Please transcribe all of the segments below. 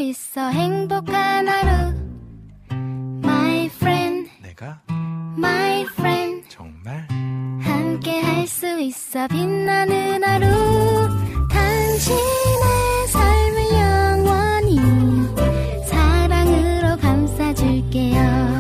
있어 행복한 하루 My friend 내가 My friend 정말 함께 할 수 있어 빛나는 하루 당신의 삶을 영원히 사랑으로 감싸줄게요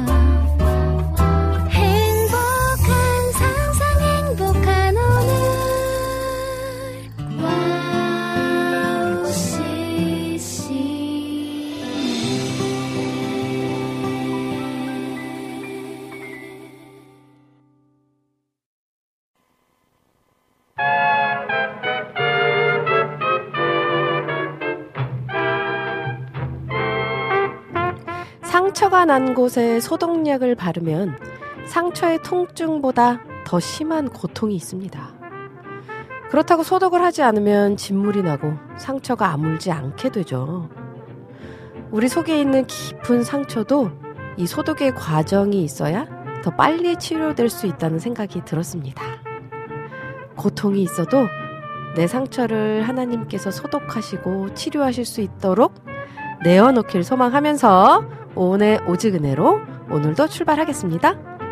상처가 난 곳에 소독약을 바르면 상처의 통증보다 더 심한 고통이 있습니다. 그렇다고 소독을 하지 않으면 진물이 나고 상처가 아물지 않게 되죠. 우리 속에 있는 깊은 상처도 이 소독의 과정이 있어야 더 빨리 치료될 수 있다는 생각이 들었습니다. 고통이 있어도 내 상처를 하나님께서 소독하시고 치료하실 수 있도록 내어놓길 소망하면서 오은의 오직 은혜로 오늘도 출발하겠습니다.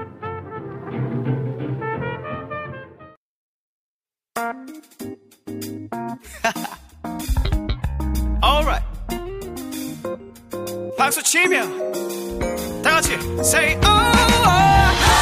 Alright. 박수 치며 다 같이 say oh, oh.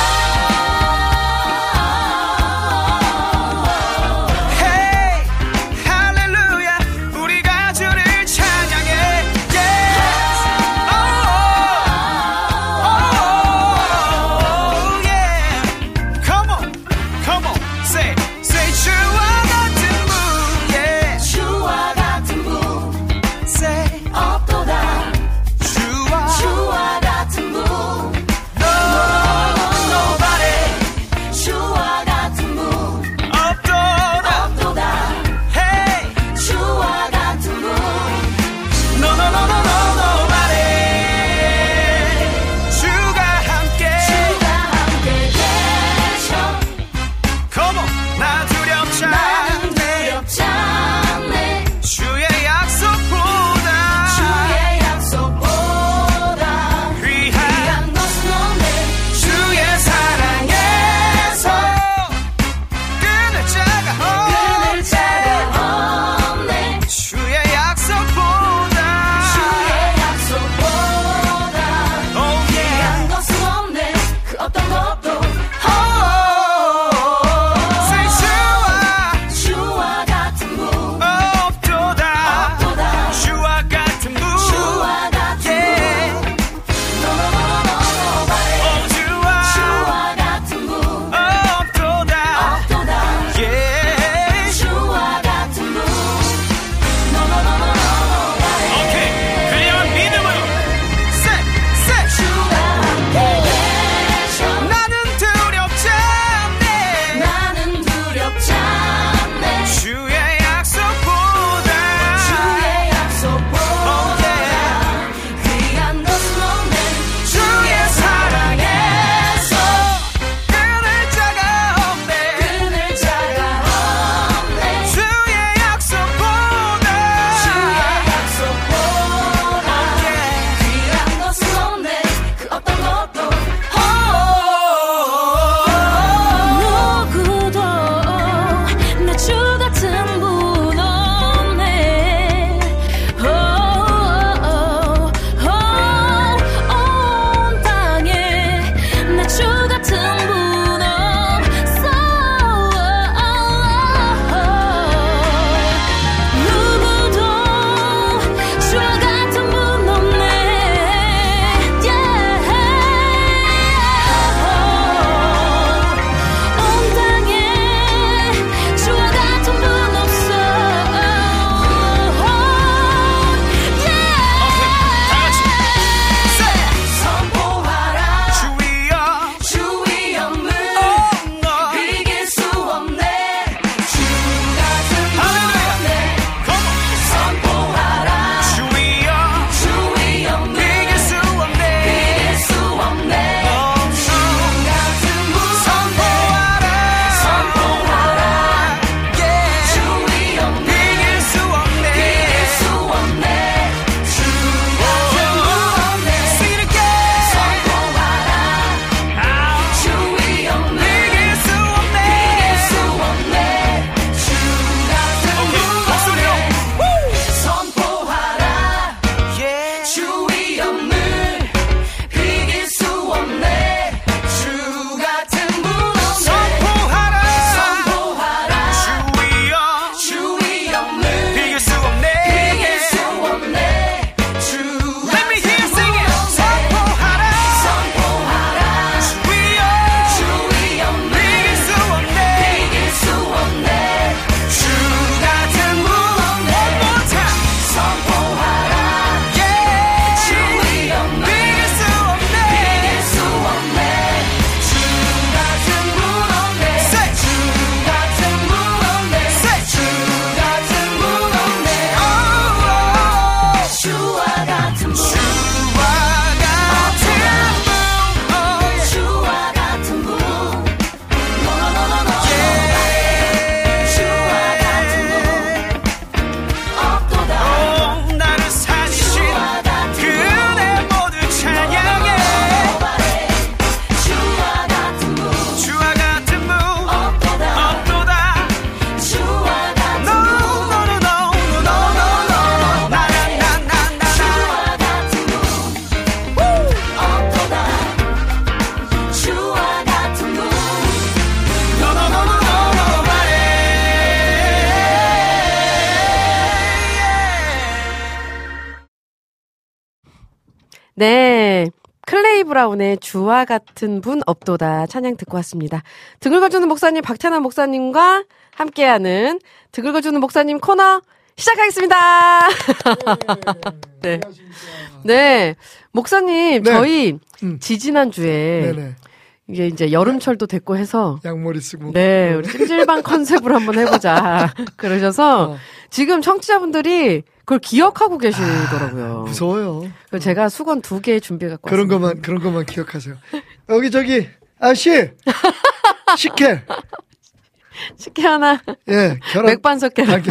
네. 클레이 브라운의 주와 같은 분 없도다 찬양 듣고 왔습니다. 득을 거주는 목사님 박찬환 목사님과 함께하는 득을 거주는 목사님 코너 시작하겠습니다. 네. 네. 목사님, 네. 저희 지지난주에 네네. 이게 이제 여름철도 됐고 해서 양머리 쓰고. 네, 우리 찜질방 컨셉으로 한번 해보자. 그러셔서 지금 청취자분들이 그걸 기억하고 계시더라고요. 무서워요. 그래서 제가 수건 2개 준비해 갖고 그런 왔습니다. 그런 것만 기억하세요. 저기 아저씨 식혜. 식혜 하나, 예, 결혼. 맥반석 계란.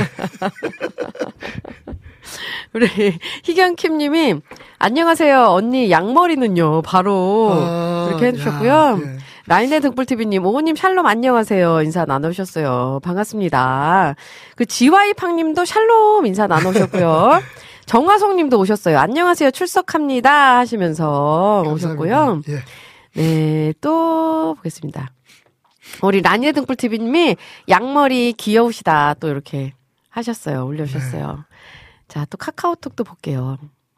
우리 희경킴님이 안녕하세요 언니 양머리는요 바로 이렇게 해주셨고요. 야, 예. 라인의 등불TV님 오호님 샬롬 안녕하세요 인사 나누셨어요. 반갑습니다. 그 지와이팡님도 샬롬 인사 나누셨고요. 정화송님도 오셨어요. 안녕하세요 출석합니다 하시면서 오셨고요. 예. 네, 또 보겠습니다. 우리 라니의 등불TV님이 양머리 귀여우시다 또 이렇게 하셨어요. 올려주셨어요. 자, 또 카카오톡도 볼게요.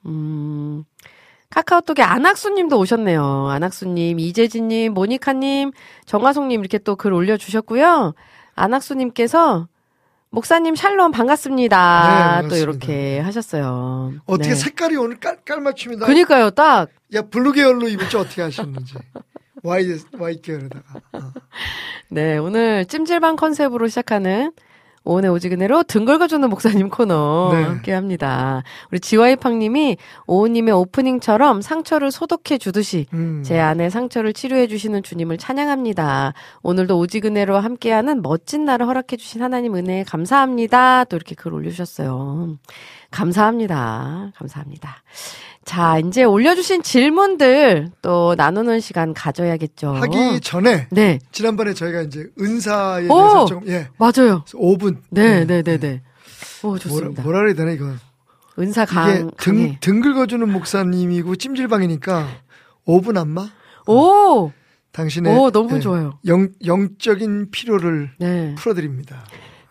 카카오톡에 안학수님도 오셨네요. 안학수님, 이재진님, 모니카님, 정화송님 이렇게 또 글 올려주셨고요. 안학수님께서 목사님 샬롬 반갑습니다. 네, 반갑습니다. 또 이렇게 하셨어요. 어떻게 네. 색깔이 오늘 깔맞춤이다. 그니까요, 딱. 야, 블루 계열로 입을지 어떻게 하셨는지. 화이트 계열에다가. 네, 오늘 찜질방 컨셉으로 시작하는 오은의 오지근해로 등 긁어주는 목사님 코너 네. 함께 합니다. 우리 지와이팡님이 오은님의 오프닝처럼 상처를 소독해 주듯이 제 안에 상처를 치료해 주시는 주님을 찬양합니다. 오늘도 오지근해로 함께하는 멋진 날을 허락해 주신 하나님 은혜에 감사합니다. 또 이렇게 글 올려주셨어요. 감사합니다. 감사합니다. 자, 이제 올려주신 질문들 또 나누는 시간 가져야겠죠. 하기 전에. 네. 지난번에 저희가 이제 은사에 대해서 좀, 예. 맞아요. 5분. 네. 오, 좋습니다. 뭐라 그래야 되나, 이거. 은사 이게 강해. 등 긁어주는 목사님이고 찜질방이니까 5분 안마? 오! 당신의 오, 너무 좋아요. 영적인 필요를 네. 풀어드립니다.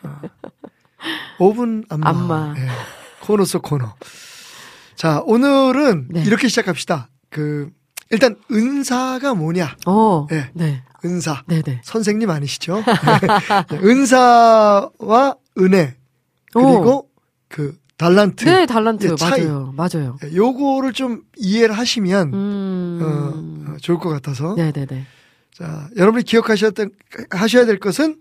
5분 안마. 예. 코너 속 코너. 자, 오늘은 네. 이렇게 시작합시다. 일단 은사가 뭐냐? 예. 네. 은사. 네네. 선생님 아니시죠? 네. 은사와 은혜. 그리고 달란트. 네, 달란트. 예, 차이. 맞아요. 예, 요거를 좀 이해를 하시면, 좋을 것 같아서. 네네네. 자, 여러분이 하셔야 될 것은,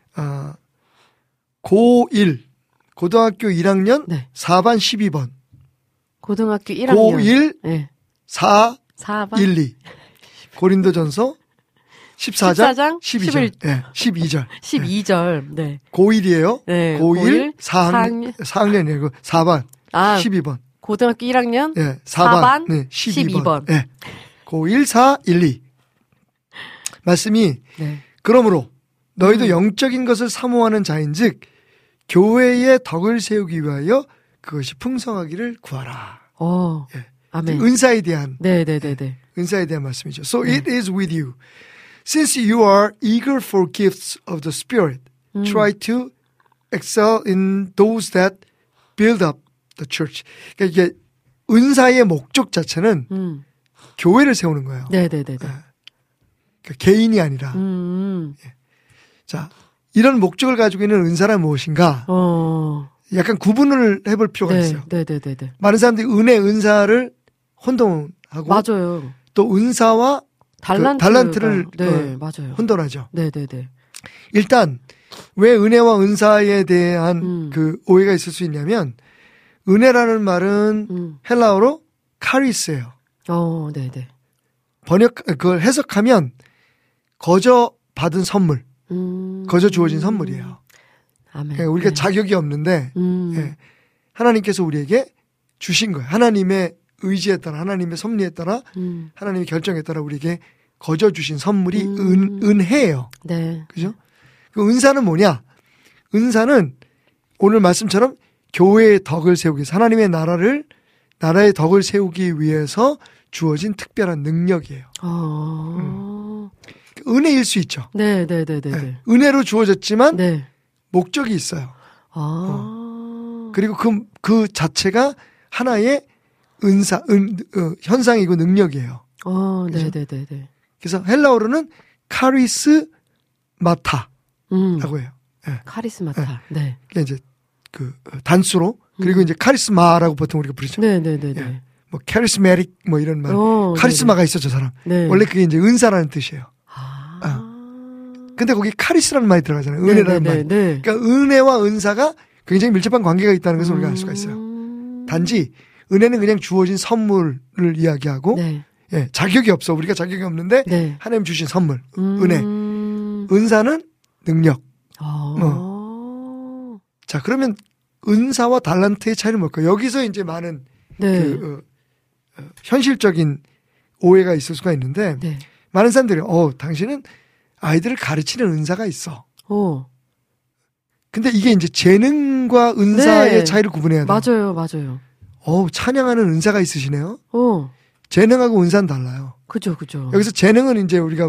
고1, 고등학교 1학년 네. 4반 12번. 고등학교 1학년. 고1, 네. 4반 1, 2. 고린도전서 14장 12절. 네, 12절. 12절. 네. 고1이에요. 네. 고1 4학년이고 4반 12번. 고등학교 1학년 네, 4반 네, 12번. 네. 고1 4 1 2. 말씀이 네. 그러므로 너희도 영적인 것을 사모하는 자인즉 교회의 덕을 세우기 위하여 그것이 풍성하기를 구하라. 예. 아멘. 은사에 대한 네네네네. 은사에 대한 말씀이죠. So it is with you. Since you are eager for gifts of the Spirit, try to excel in those that build up the church. 그러니까 이게 은사의 목적 자체는 교회를 세우는 거예요. 네네네네. 그러니까 개인이 아니라. 예. 자, 이런 목적을 가지고 있는 은사란 무엇인가? 약간 구분을 해볼 필요가 있어요. 네네네네. 많은 사람들이 은사를 혼동하고. 맞아요. 또 은사와 달란트를 네, 맞아요. 혼돈하죠. 네네네. 일단 왜 은혜와 은사에 대한 오해가 있을 수 있냐면 은혜라는 말은 헬라어로 카리스예요. 네네. 그걸 해석하면 거저 받은 선물, 거저 주어진 선물이에요. 아멘. 그러니까 우리가 자격이 없는데 예, 하나님께서 우리에게 주신 거예요. 하나님의 의지에 따라, 하나님의 섭리에 따라, 하나님의 결정에 따라 우리에게 거저 주신 선물이 은혜예요. 네. 그죠? 그 은사는 뭐냐? 은사는 오늘 말씀처럼 교회의 덕을 세우기 위해서, 하나님의 나라의 덕을 세우기 위해서 주어진 특별한 능력이에요. 은혜일 수 있죠. 네네네네. 네. 은혜로 주어졌지만 네. 목적이 있어요. 그리고 그 자체가 하나의 현상이고 능력이에요. 네, 네, 네, 네. 그래서 헬라어로는 카리스마타라고 해요. 네. 카리스마타. 네. 그게 이제 그 단수로 그리고 이제 카리스마라고 보통 우리가 부르죠. 네, 네, 네, 예. 네. 뭐 카리스메릭 뭐 이런 말. 카리스마가 네네. 있어 저 사람. 네. 원래 그게 이제 은사라는 뜻이에요. 근데 거기 카리스라는 말이 들어가잖아요. 은혜라는 말. 네. 그러니까 은혜와 은사가 굉장히 밀접한 관계가 있다는 것을 우리가 알 수가 있어요. 단지 은혜는 그냥 주어진 선물을 이야기하고 네. 예, 자격이 없어. 우리가 자격이 없는데 네. 하나님 주신 선물, 은혜. 은사는 능력. 자, 그러면 은사와 달란트의 차이는 뭘까요? 여기서 이제 많은 네. 현실적인 오해가 있을 수가 있는데 네. 많은 사람들이 당신은 아이들을 가르치는 은사가 있어. 근데 이게 이제 재능과 은사의 네. 차이를 구분해야 돼요. 맞아요. 찬양하는 은사가 있으시네요. 재능하고 은사는 달라요. 그죠. 여기서 재능은 이제 우리가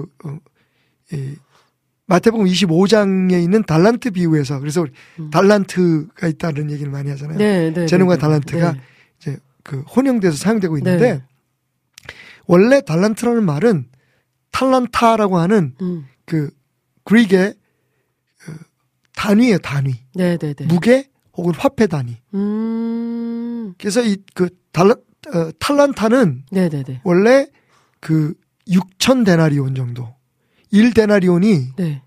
마태복음 25장에 있는 달란트 비유에서 그래서 달란트가 있다는 얘기를 많이 하잖아요. 네, 재능과 네, 달란트가 네. 이제 그 혼용돼서 사용되고 있는데 네. 원래 달란트라는 말은 탈란타라고 하는 그 그릭의 단위예요, 단위. 네. 무게 혹은 화폐 단위. 그래서 이 그 탈란타는 네. 원래 그 6천 데나리온 정도. 1데나리온이 네.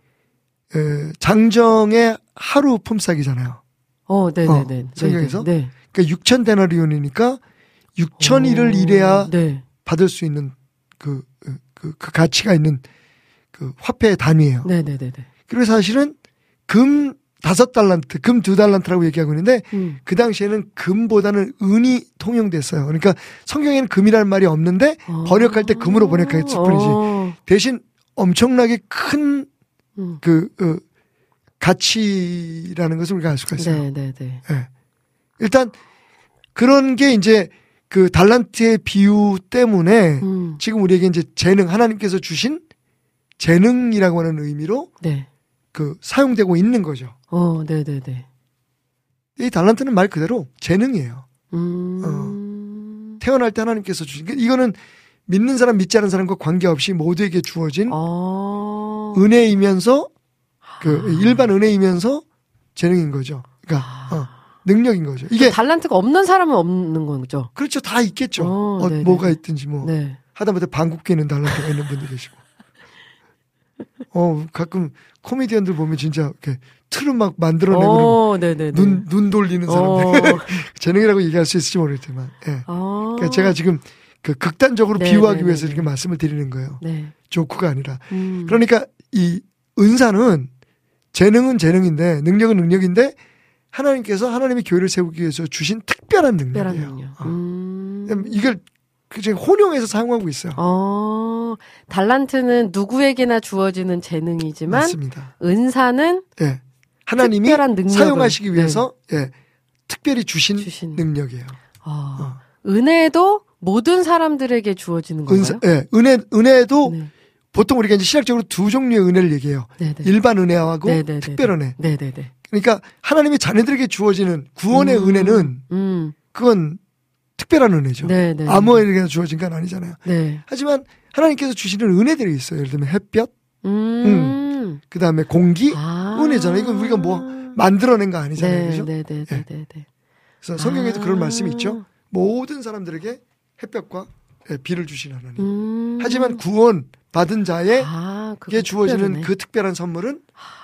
장정의 하루 품삯이잖아요. 네. 성경에서. 네. 그러니까 6천 데나리온이니까 6천일을 일해야 네. 받을 수 있는 그 가치가 있는 그 화폐의 단위예요. 네. 그리고 사실은 금 5달란트, 금 2달란트라고 얘기하고 있는데 그 당시에는 금보다는 은이 통용됐어요. 그러니까 성경에는 금이라는 말이 없는데 번역할 때 금으로 번역했을 뿐이지. 대신 엄청나게 큰 가치라는 것을 우리가 알 수가 있어요. 네. 네. 일단 그런 게 이제 그 달란트의 비유 때문에 지금 우리에게 이제 재능, 하나님께서 주신 재능이라고 하는 의미로 네. 그 사용되고 있는 거죠. 네. 이 달란트는 말 그대로 재능이에요. 태어날 때 하나님께서 주신 이거는 믿는 사람 믿지 않은 사람과 관계없이 모두에게 주어진 은혜이면서 그 일반 은혜이면서 재능인 거죠. 그러니까 능력인 거죠. 이게 달란트가 없는 사람은 없는 거죠. 그렇죠. 다 있겠죠. 뭐가 있든지 뭐 하다못해 방귀뀌는 달란트가 있는 분도 계시고. 가끔 코미디언들 보면 진짜 이렇게 틀을 막 만들어내고 눈 돌리는 사람들 재능이라고 얘기할 수 있을지 모르겠지만, 예. 그러니까 제가 지금 그 극단적으로 비유하기 위해서 이렇게 말씀을 드리는 거예요. 조크가 아니라. 그러니까 이 은사는 재능은 재능인데 능력은 능력인데 하나님께서 하나님의 교회를 세우기 위해서 주신 특별한 능력이에요. 이걸 지금 혼용해서 사용하고 있어요. 달란트는 누구에게나 주어지는 재능이지만 맞습니다. 은사는 예. 하나님이 사용하시기 위해서 예. 특별히 주신 능력이에요. 은혜도 모든 사람들에게 주어지는 건가요? 예. 은혜도 보통 우리가 이제 신학적으로 두 종류의 은혜를 얘기해요. 일반 은혜하고 특별 은혜. 그러니까 하나님의 자녀들에게 주어지는 구원의 은혜는 그건 특별한 은혜죠. 아무에게나 주어진 건 아니잖아요. 하지만 하나님께서 주시는 은혜들이 있어요. 예를 들면 햇볕, 그 다음에 공기, 은혜잖아요. 이건 우리가 뭐 만들어낸 거 아니잖아요. 그죠? 그래서 성경에도 그런 말씀이 있죠. 모든 사람들에게 햇볕과 비를 주시는 하나님. 하지만 구원 받은 자에게 주어지는 그 특별한 선물은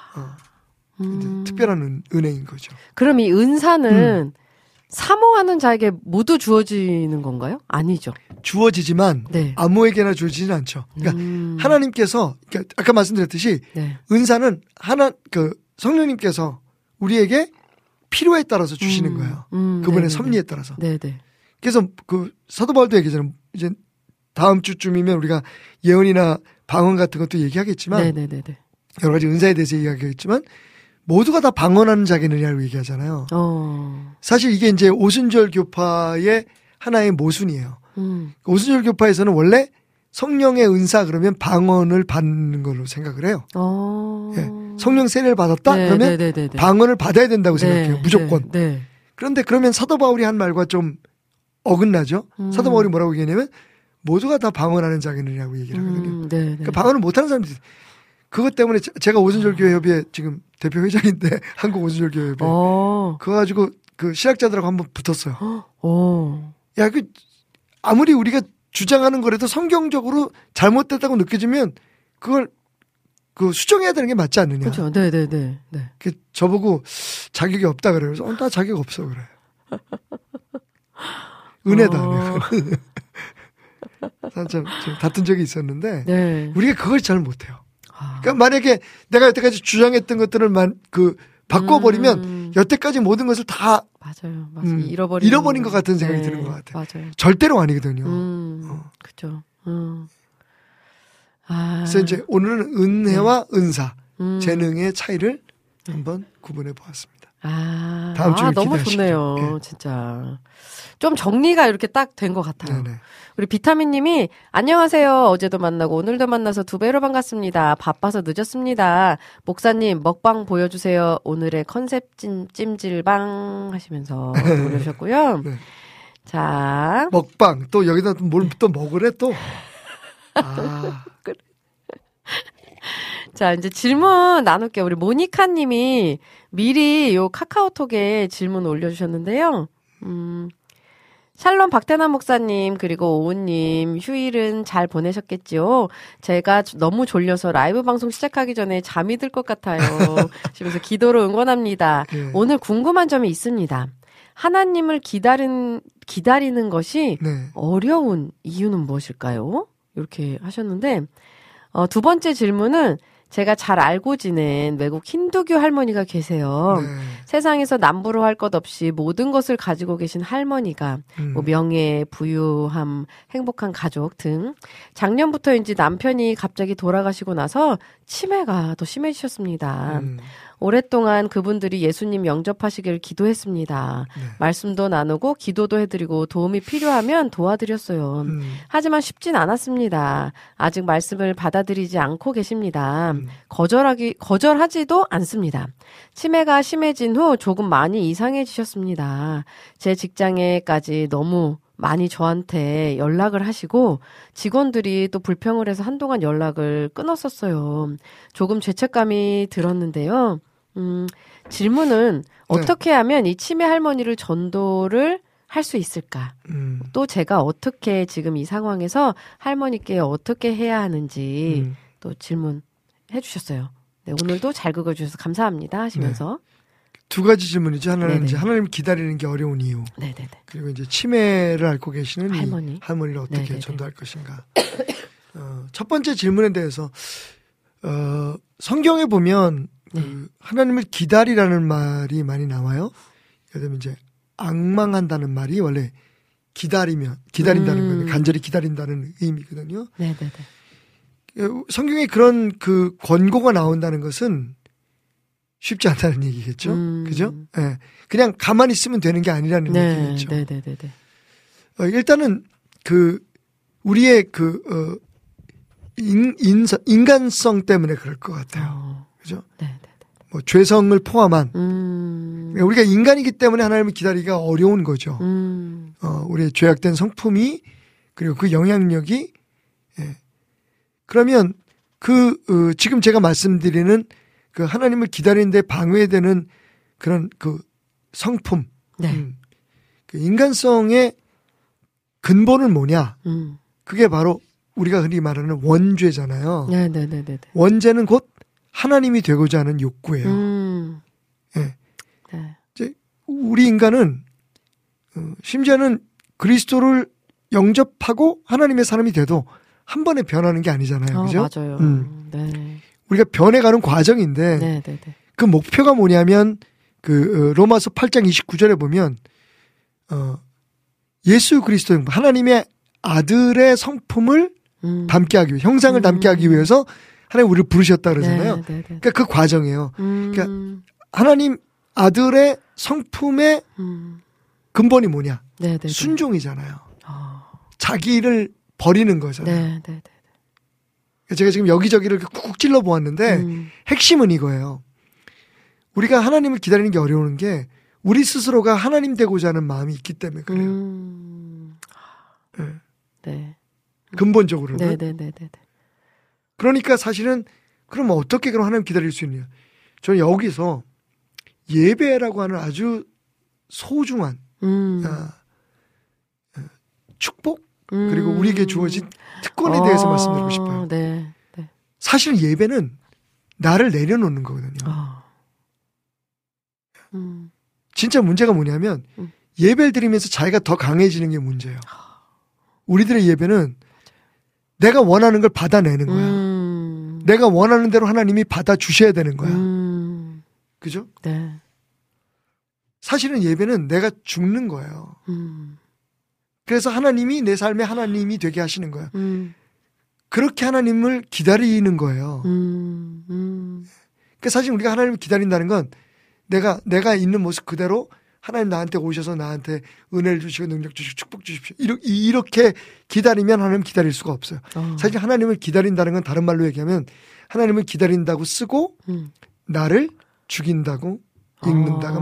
특별한 은혜인 거죠. 그럼 이 은사는 사모하는 자에게 모두 주어지는 건가요? 아니죠. 주어지지만 아무에게나 주어지지는 않죠. 그러니까 하나님께서 그러니까 아까 말씀드렸듯이 은사는 성령님께서 우리에게 필요에 따라서 주시는 거예요. 그분의 섭리에 따라서. 그래서 그 사도 바울도 얘기하잖아요. 이제 다음 주쯤이면 우리가 예언이나 방언 같은 것도 얘기하겠지만 여러 가지 은사에 대해서 얘기하겠지만 모두가 다 방언하는 자기느냐고 얘기하잖아요. 사실 이게 이제 오순절 교파의 하나의 모순이에요. 오순절 교파에서는 원래 성령의 은사 그러면 방언을 받는 걸로 생각을 해요. 예. 성령 세례를 받았다? 그러면 방언을 받아야 된다고 생각해요. 무조건. 그런데 그러면 사도 바울이 한 말과 좀 어긋나죠. 사도 바울이 뭐라고 얘기하냐면 모두가 다 방언하는 자기느라고 얘기를 하거든요. 그러니까 방언을 못하는 사람들이 그것 때문에 제가 오순절교회협의회 지금 대표 회장인데 한국 오순절교회협의회 그거 가지고 그 신학자들하고 한번 붙었어요. 야, 그 아무리 우리가 주장하는 거라도 성경적으로 잘못됐다고 느껴지면 그걸 그 수정해야 되는 게 맞지 않느냐. 그렇죠. 네네네. 그 저보고 자격이 없다 그래요. 그래서 나 자격 없어 그래. 은혜다. 좀 다툰 적이 있었는데 네. 우리가 그걸 잘 못해요. 그러니까 만약에 내가 여태까지 주장했던 것들을 바꿔버리면 여태까지 모든 것을 다 맞아요. 잃어버린 것 같은 생각이 드는 것 같아요. 맞아요. 절대로 아니거든요. 그렇죠. 그래서 이제 오늘은 은혜와 은사, 재능의 차이를 한번 구분해 보았습니다. 다음 주에 너무 기대하시죠. 좋네요. 네. 진짜. 좀 정리가 이렇게 딱 된 것 같아요. 네네. 우리 비타민님이 안녕하세요. 어제도 만나고 오늘도 만나서 2배로 반갑습니다. 바빠서 늦었습니다. 목사님 먹방 보여주세요. 오늘의 컨셉 찜질방 하시면서 올려주셨고요. 네. 자, 먹방 또 여기다 뭘 또 먹으래 또. 자, 이제 질문 나눌게요. 우리 모니카님이 미리 요 카카오톡에 질문 올려주셨는데요. 샬롬 박태남 목사님 그리고 오은님 휴일은 잘 보내셨겠지요? 제가 너무 졸려서 라이브 방송 시작하기 전에 잠이 들 것 같아요. 집에서 기도로 응원합니다. 네. 오늘 궁금한 점이 있습니다. 하나님을 기다리는 것이 네. 어려운 이유는 무엇일까요? 이렇게 하셨는데 두 번째 질문은 제가 잘 알고 지낸 외국 힌두교 할머니가 계세요. 네. 세상에서 남부로 할 것 없이 모든 것을 가지고 계신 할머니가 뭐 명예, 부유함, 행복한 가족 등 작년부터인지 남편이 갑자기 돌아가시고 나서 치매가 더 심해지셨습니다. 오랫동안 그분들이 예수님 영접하시길 기도했습니다. 네. 말씀도 나누고 기도도 해드리고 도움이 필요하면 도와드렸어요. 하지만 쉽진 않았습니다. 아직 말씀을 받아들이지 않고 계십니다. 거절하지도 않습니다. 치매가 심해진 후 조금 많이 이상해지셨습니다. 제 직장에까지 너무 많이 저한테 연락을 하시고 직원들이 또 불평을 해서 한동안 연락을 끊었었어요. 조금 죄책감이 들었는데요. 질문은 어떻게 하면 이 치매 할머니를 전도를 할 수 있을까? 또 제가 어떻게 지금 이 상황에서 할머니께 어떻게 해야 하는지 또 질문해 주셨어요. 네, 오늘도 잘 긁어주셔서 감사합니다 하시면서. 네. 두 가지 질문이죠. 하나는 네네. 이제 하나님 기다리는 게 어려운 이유. 네네네. 그리고 이제 치매를 앓고 계시는 할머니를 어떻게 네네네. 전도할 것인가. 첫 번째 질문에 대해서 성경에 보면 하나님을 기다리라는 말이 많이 나와요. 예를 들면 이제 앙망한다는 말이 원래 기다린다는 거예요. 간절히 기다린다는 의미거든요. 네네네. 성경에 그런 그 권고가 나온다는 것은 쉽지 않다는 얘기겠죠. 그죠? 네. 그냥 가만히 있으면 되는 게 아니라는 얘기겠죠. 네네네네. 일단은 우리의 인간성 때문에 그럴 것 같아요. 그죠? 네네네. 뭐 죄성을 포함한 우리가 인간이기 때문에 하나님을 기다리기가 어려운 거죠. 우리의 죄악된 성품이 그리고 그 영향력이 그러면 지금 제가 말씀드리는 그 하나님을 기다리는데 방해되는 그런 그 성품, 그 인간성의 근본은 뭐냐? 그게 바로 우리가 흔히 말하는 원죄잖아요. 네네네네. 원죄는 곧 하나님이 되고자 하는 욕구예요. 네. 이제 우리 인간은 심지어는 그리스도를 영접하고 하나님의 사람이 돼도 한 번에 변하는 게 아니잖아요. 그죠? 맞아요. 네. 우리가 변해가는 과정인데 네네네. 그 목표가 뭐냐면 로마서 8장 29절에 보면 예수 그리스도 하나님의 아들의 성품을 담게 하기 위해 형상을 담게 하기 위해서 하나님 우리를 부르셨다 그러잖아요. 그러니까 그 과정이에요. 그러니까 하나님 아들의 성품의 근본이 뭐냐? 네네네. 순종이잖아요. 자기를 버리는 거잖아요. 네네네. 제가 지금 여기저기를 쿡쿡 찔러 보았는데 핵심은 이거예요. 우리가 하나님을 기다리는 게 어려운 게 우리 스스로가 하나님 되고자 하는 마음이 있기 때문에 그래요. 근본적으로는. 네네네네. 그러니까 사실은 그럼 어떻게 그럼 하나님 기다릴 수 있느냐? 저는 여기서 예배라고 하는 아주 소중한 축복 그리고 우리에게 주어진 특권에 대해서 말씀드리고 싶어요. 네. 네. 사실 예배는 나를 내려놓는 거거든요. 진짜 문제가 뭐냐면 예배를 드리면서 자기가 더 강해지는 게 문제예요. 우리들의 예배는 내가 원하는 걸 받아내는 거야. 내가 원하는 대로 하나님이 받아주셔야 되는 거야. 그죠? 네. 사실은 예배는 내가 죽는 거예요. 그래서 하나님이 내 삶에 하나님이 되게 하시는 거예요. 그렇게 하나님을 기다리는 거예요. 그러니까 사실 우리가 하나님을 기다린다는 건 내가 있는 모습 그대로 하나님 나한테 오셔서 나한테 은혜를 주시고 능력 주시고 축복 주십시오. 이렇게 기다리면 하나님 기다릴 수가 없어요. 사실 하나님을 기다린다는 건 다른 말로 얘기하면 하나님을 기다린다고 쓰고 나를 죽인다고 읽는다가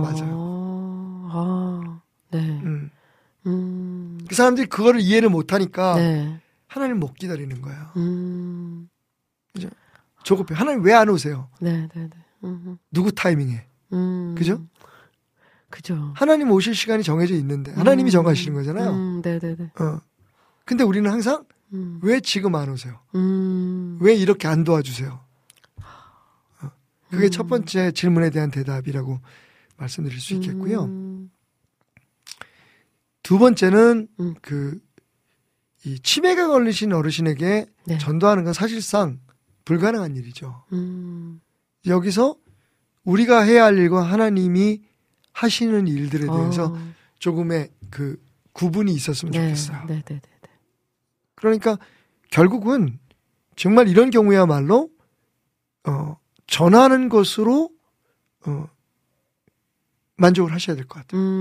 맞아요. 네. 그 사람들이 그거를 이해를 못하니까 네. 하나님 못 기다리는 거예요. 그죠? 조급해. 하나님 왜 안 오세요? 네. 누구 타이밍에? 그죠? 그죠. 하나님 오실 시간이 정해져 있는데 하나님이 정하시는 거잖아요. 네네네. 근데 우리는 항상 왜 지금 안 오세요? 왜 이렇게 안 도와주세요? 그게 첫 번째 질문에 대한 대답이라고 말씀드릴 수 있겠고요. 두 번째는 이 치매가 걸리신 어르신에게 네. 전도하는 건 사실상 불가능한 일이죠. 여기서 우리가 해야 할 일과 하나님이 하시는 일들에 대해서 조금의 그 구분이 있었으면 좋겠어요. 네. 그러니까 결국은 정말 이런 경우야말로 전하는 것으로 만족을 하셔야 될 것 같아요.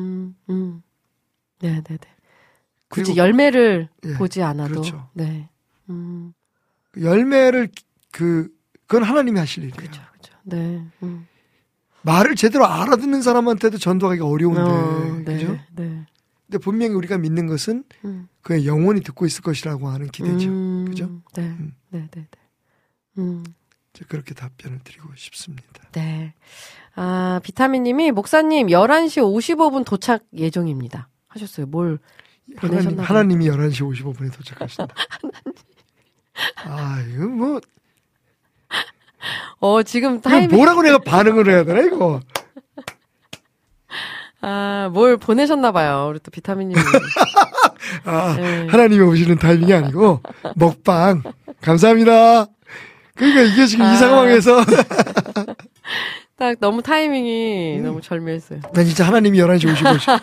네네네. 굳이 열매를 예, 보지 않아도. 그렇죠. 네. 열매를 그건 하나님이 하실 일이에요. 그렇죠. 네. 말을 제대로 알아듣는 사람한테도 전도하기가 어려운데, 그죠? 네. 근데 분명히 우리가 믿는 것은 그의 영혼이 듣고 있을 것이라고 하는 기대죠. 그죠? 네. 그렇게 답변을 드리고 싶습니다. 네. 비타민님이 목사님 11시 55분 도착 예정입니다. 하셨어요. 뭘 보내셨나? 하나님이 11시 55분에 도착하신다. 이거 뭐. 지금 타이밍. 뭐라고 내가 반응을 해야 되나, 이거? 뭘 보내셨나봐요. 우리 또 비타민님이. 네. 하나님이 오시는 타이밍이 아니고, 먹방. 감사합니다. 그러니까 이게 지금 이 상황에서. 딱 너무 타이밍이 너무 절묘했어요. 난 진짜 하나님이 11시 55분.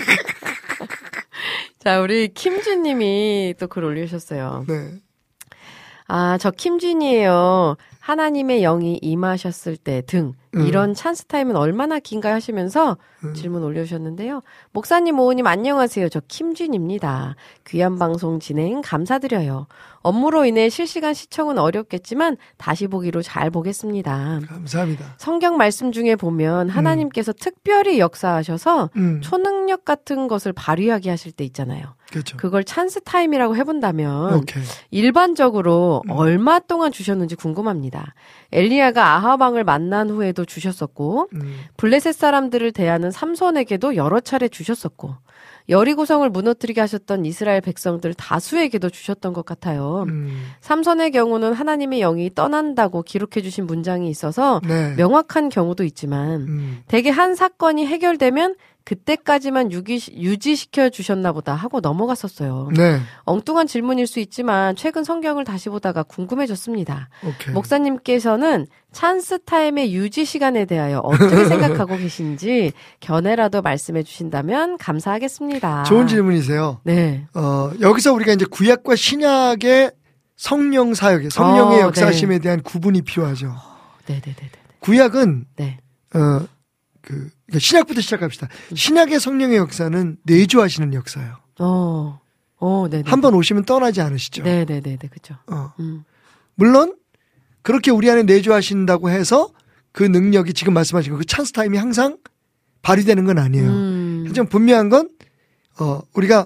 자, 우리 김준님이 또 글 올리셨어요. 네. 저 김준이에요. 하나님의 영이 임하셨을 때 등 이런 찬스 타임은 얼마나 긴가 하시면서 질문 올려주셨는데요. 목사님, 오우님 안녕하세요. 저 김준입니다. 귀한 방송 진행 감사드려요. 업무로 인해 실시간 시청은 어렵겠지만 다시 보기로 잘 보겠습니다. 감사합니다. 성경 말씀 중에 보면 하나님께서 특별히 역사하셔서 초능력 같은 것을 발휘하게 하실 때 있잖아요. 그렇죠. 그걸 찬스 타임이라고 해본다면 오케이. 일반적으로 얼마 동안 주셨는지 궁금합니다. 엘리야가 아하방을 만난 후에도 주셨었고 블레셋 사람들을 대하는 삼손에게도 여러 차례 주셨었고 여리고성을 무너뜨리게 하셨던 이스라엘 백성들 다수에게도 주셨던 것 같아요. 삼손의 경우는 하나님의 영이 떠난다고 기록해 주신 문장이 있어서 네. 명확한 경우도 있지만 대개 한 사건이 해결되면 그때까지만 유지시켜 주셨나 보다 하고 넘어갔었어요. 네. 엉뚱한 질문일 수 있지만 최근 성경을 다시 보다가 궁금해졌습니다. 오케이. 목사님께서는 찬스 타임의 유지 시간에 대하여 어떻게 생각하고 계신지 견해라도 말씀해 주신다면 감사하겠습니다. 좋은 질문이세요. 네. 여기서 우리가 이제 구약과 신약의 성령 사역에 성령의 역사심에 네. 대한 구분이 필요하죠. 네네네. 구약은 네. 그러니까 신약부터 시작합시다. 신약의 성령의 역사는 내주하시는 역사예요. 네네. 한 번 오시면 떠나지 않으시죠. 네네네. 그죠. 물론 그렇게 우리 안에 내주하신다고 해서 그 능력이 지금 말씀하신 그 찬스 타임이 항상 발휘되는 건 아니에요. 하지만 분명한 건 우리가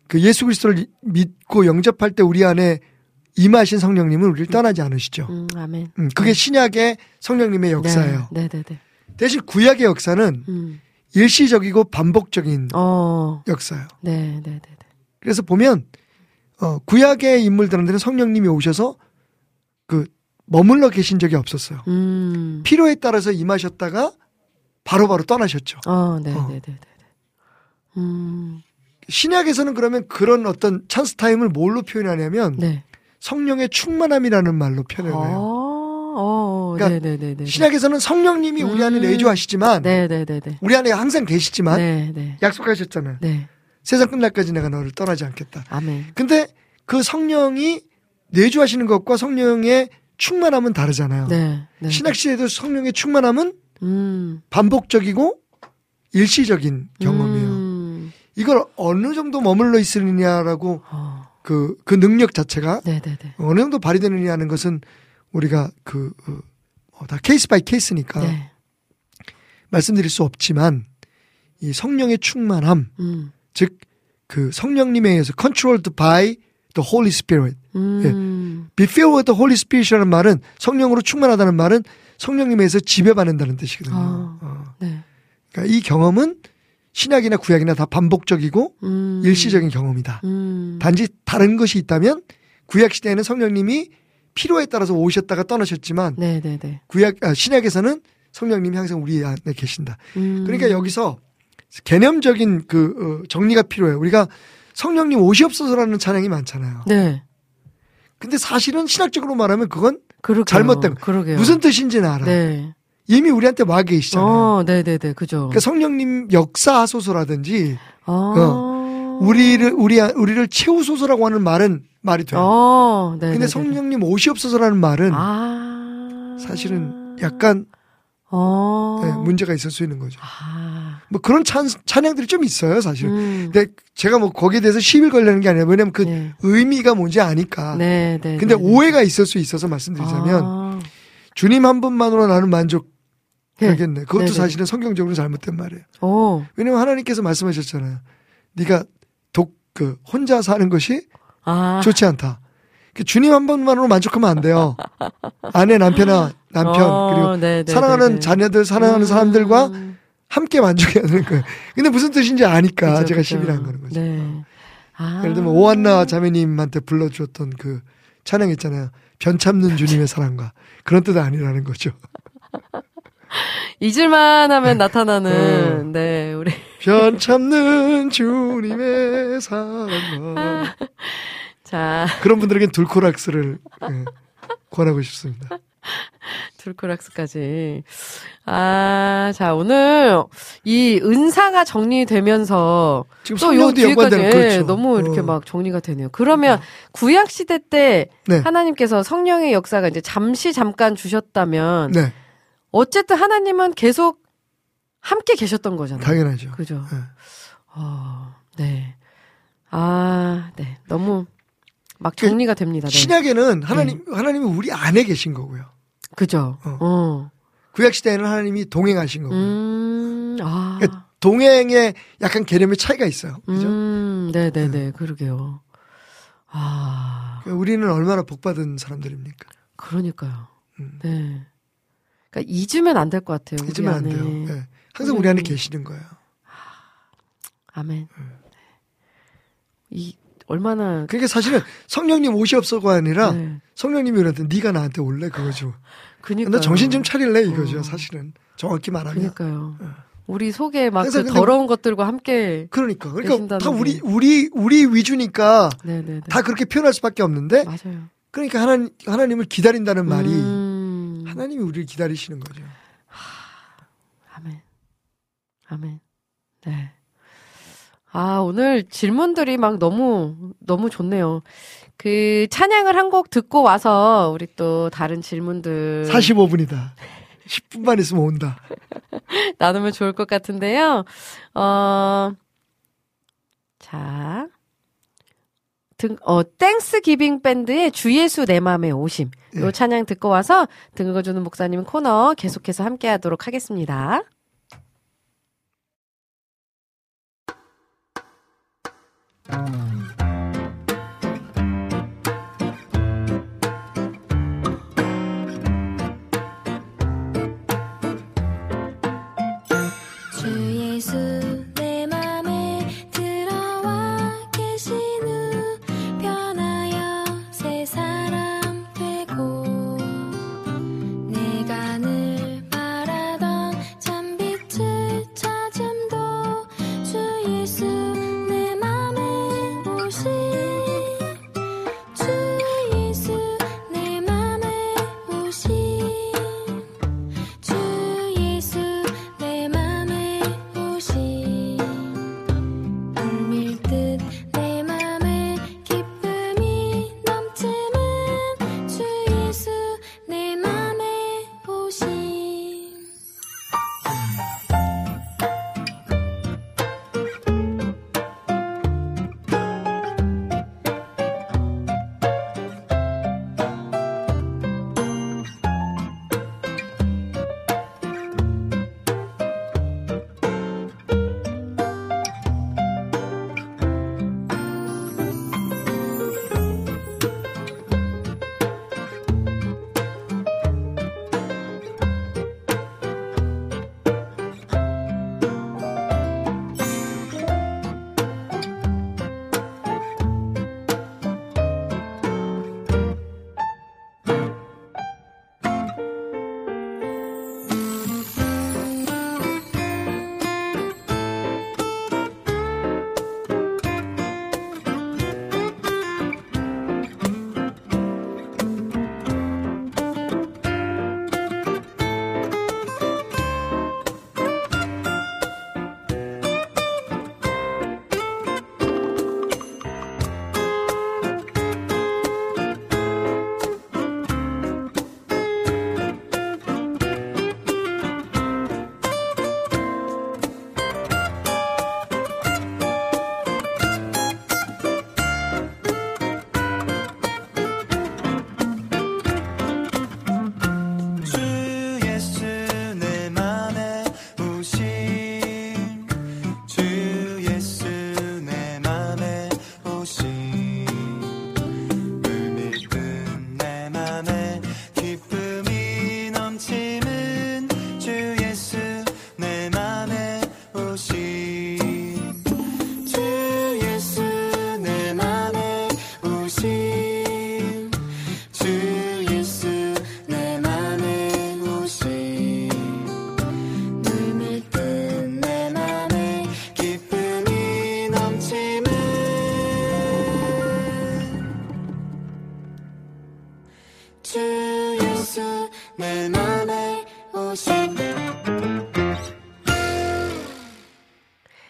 그 예수 그리스도를 믿고 영접할 때 우리 안에 임하신 성령님은 우리를 떠나지 않으시죠. 아멘. 그게 신약의 성령님의 역사예요. 네. 대신 구약의 역사는 일시적이고 반복적인 역사예요. 네. 그래서 보면 구약의 인물들한테는 성령님이 오셔서 그 머물러 계신 적이 없었어요. 필요에 따라서 임하셨다가 바로바로 떠나셨죠. 네. 신약에서는 그러면 그런 어떤 찬스 타임을 뭘로 표현하냐면 네. 성령의 충만함이라는 말로 표현을 해요. 그러니까 네네네. 신약에서는 성령님이 우리 안에 내주하시지만 네네네. 우리 안에 항상 계시지만 네. 약속하셨잖아요. 네. 세상 끝날까지 내가 너를 떠나지 않겠다. 아멘. 근데 그 성령이 내주하시는 것과 성령의 충만함은 다르잖아요. 네. 신약 시대에도 성령의 충만함은 반복적이고 일시적인 경험이에요. 이걸 어느 정도 머물러 있으느냐라고 그 능력 자체가 네네네. 어느 정도 발휘되느냐 하는 것은 우리가 다 케이스 바이 케이스니까 네. 말씀드릴 수 없지만 이 성령의 충만함, 즉 그 성령님에 의해서 controlled by the Holy Spirit. 예. Be filled with the Holy Spirit이라는 말은 성령으로 충만하다는 말은 성령님에 의해서 지배받는다는 뜻이거든요. 네. 그러니까 이 경험은 신약이나 구약이나 다 반복적이고 일시적인 경험이다. 단지 다른 것이 있다면 구약 시대에는 성령님이 필요에 따라서 오셨다가 떠나셨지만 네네네. 신약에서는 성령님이 항상 우리 안에 계신다. 그러니까 여기서 개념적인 정리가 필요해요. 우리가 성령님 오시옵소서라는 찬양이 많잖아요. 네. 근데 사실은 신학적으로 말하면 그건 그러게요. 잘못된 거예요. 그러게요. 무슨 뜻인지는 알아. 네. 이미 우리한테 와 계시잖아요. 네네네. 그죠. 그러니까 성령님 역사하소서라든지 우리를 채우소서라고 하는 말이 돼요. 네. 근데 성령님 오시옵소서라는 말은 사실은 약간 네, 문제가 있을 수 있는 거죠. 뭐 그런 찬양들이 좀 있어요, 사실. 근데 제가 뭐 거기에 대해서 시비 걸려는 게 아니라 왜냐면 그 네. 의미가 뭔지 아니까. 네. 근데 오해가 있을 수 있어서 말씀드리자면 주님 한 분만으로 나는 만족하겠네. 그것도 네네. 사실은 성경적으로 잘못된 말이에요. 왜냐면 하나님께서 말씀하셨잖아요. 네가 혼자 사는 것이 좋지 않다. 주님 한 분만으로 만족하면 안 돼요. 아내, 남편 그리고 네네네네. 사랑하는 자녀들, 사랑하는 사람들과 함께 만족해야 되는 거예요. 근데 무슨 뜻인지 아니까 그죠, 제가 그죠. 시비를 한 거는 거죠. 네. 예를 들면 오한나 자매님한테 불러주었던 그 찬양 있잖아요. 변참는 주님의 사랑과 그런 뜻 아니라는 거죠. 잊을만 하면 나타나는 네 우리 변참는 주님의 사랑과 자 그런 분들에겐 둘코락스를 권하고 싶습니다. 둘코락스까지. 자, 오늘 이 은사가 정리되면서 지금 또 요 성령도 뒤에까지 연관되는 그렇죠. 너무 이렇게 막 정리가 되네요. 그러면 구약 시대 때 네. 하나님께서 성령의 역사가 이제 잠깐 주셨다면 네, 어쨌든 하나님은 계속 함께 계셨던 거잖아요. 당연하죠. 그죠? 네. 네. 네. 너무 막 정리가 됩니다. 네. 신약에는 하나님이 우리 안에 계신 거고요. 그죠? 구약 시대에는 하나님이 동행하신 거고요. 그러니까 동행에 약간 개념의 차이가 있어요. 그죠? 네네네. 그러게요. 그러니까 우리는 얼마나 복받은 사람들입니까? 그러니까요. 네. 그러니까 잊으면 안 될 것 같아요. 우리 잊으면 안 안에. 돼요. 네. 항상 우리 안에 계시는 거예요. 아멘. 얼마나. 그러니까 사실은 성령님 오시옵소서가 아니라 네. 성령님이 우리한테 네가 나한테 올래 그거죠. 그니까요. 나 정신 좀 차릴래 이거죠. 사실은 정확히 말하면. 그러니까요. 우리 속에 막 항상 그 근데 더러운 것들과 함께. 그러니까 계신다는 다 게. 우리 위주니까 네네네. 다 그렇게 표현할 수밖에 없는데. 맞아요. 그러니까 하나님을 기다린다는 말이 하나님이 우리를 기다리시는 거죠. 아멘. 네. 오늘 질문들이 막 너무 좋네요. 그 찬양을 한 곡 듣고 와서 우리 또 다른 질문들 45분이다. 10분만 있으면 온다. 나누면 좋을 것 같은데요. 자. 땡스 기빙 밴드의 주 예수 내 맘에 오심. 요 찬양 듣고 와서 등 긁어주는 목사님 코너 계속해서 함께 하도록 하겠습니다.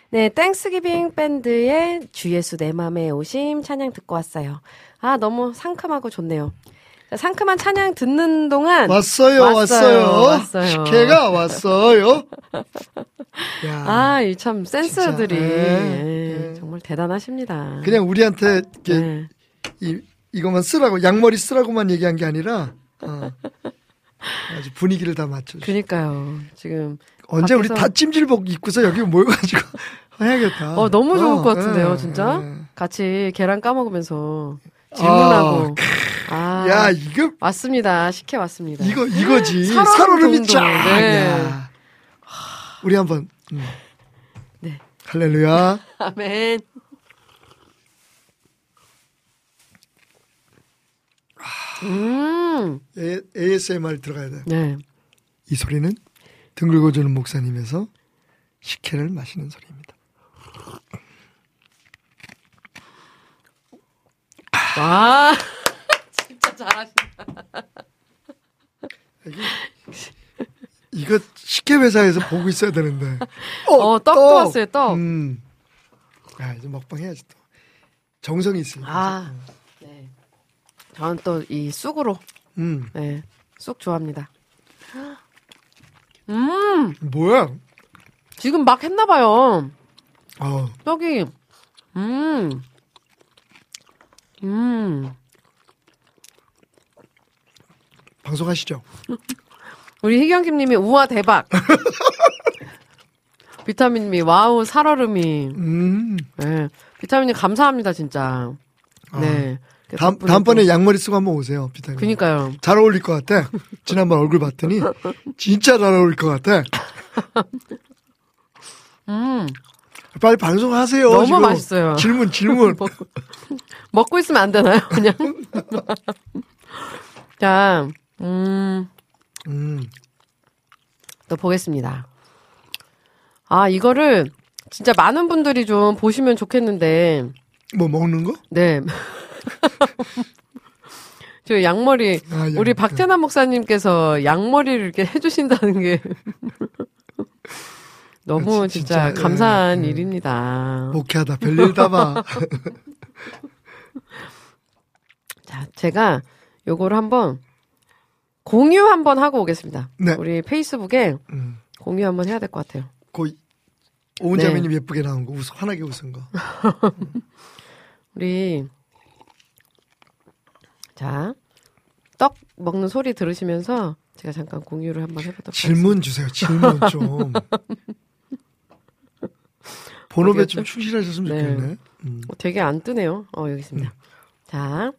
네, 땡스기빙 밴드의 주 예수 내 맘에 오심 찬양 듣고 왔어요. 아, 너무 상큼하고 좋네요. 자, 상큼한 찬양 듣는 동안 왔어요. 식혜가 왔어요. 야, 아, 이 참 센스들이 진짜, 예, 정말 대단하십니다. 그냥 우리한테 이렇게 네. 이것만 쓰라고 양머리 쓰라고만 얘기한 게 아니라 아주 분위기를 다 맞춰. 그러니까요. 지금 언제 우리 밖에서- 다 찜질복 입고서 여기 모여가지고 해야겠다. 너무 좋을 것 같은데요, 예, 진짜. 예. 같이 계란 까먹으면서 질문하고. 야, 이거 왔습니다. 식혜 왔습니다. 이거지. 살얼음 살얼음이 정도. 쫙. 네. 야. 우리 한번. 네. 할렐루야. 아멘. ASMR 들어가야 돼. 네. 이 소리는 등 긁어주는 목사님에서 식혜를 마시는 소리입니다. 와, 진짜 잘하신다. 이거 식혜 회사에서 보고 있어야 되는데. 떡도 왔어요, 떡. 야, 이제 먹방 해야지 또. 정성이 있으니까. 아, 네. 저는 또 이 쑥으로, 네, 쑥 좋아합니다. 뭐야? 지금 막 했나봐요. 어, 떡이, 방송하시죠. 우리 희경김님이 우와 대박. 비타민님이 와우 살얼음이. 네, 비타민님 감사합니다 진짜. 네. 다음번에 양머리 쓰고 한번 오세요, 비타민. 그니까요. 잘 어울릴 것 같아. 지난번 얼굴 봤더니 진짜 잘 어울릴 것 같아. 빨리 방송하세요. 너무 지금. 맛있어요. 질문. 먹고 있으면 안 되나요? 그냥. 자, 또 보겠습니다. 아, 이거를 진짜 많은 분들이 좀 보시면 좋겠는데. 뭐 먹는 거? 네. 저 양머리, 우리 박태남 목사님께서 양머리를 이렇게 해주신다는 게 너무 진짜 감사한 일입니다. 목회하다 별일 다 봐. 자, 제가 요거를 한번 공유 한번 하고 오겠습니다. 네. 우리 페이스북에 공유 한번 해야 될 것 같아요. 오은자매님 예쁘게 나온 거, 환하게 웃은 거. 우리 자, 떡 먹는 소리 들으시면서 제가 잠깐 공유를 한번 해보도록 질문 하겠습니다. 주세요. 질문 좀. 본업에 좀 충실하셨으면 네. 좋겠네. 되게 안 뜨네요. 여기 있습니다. 자,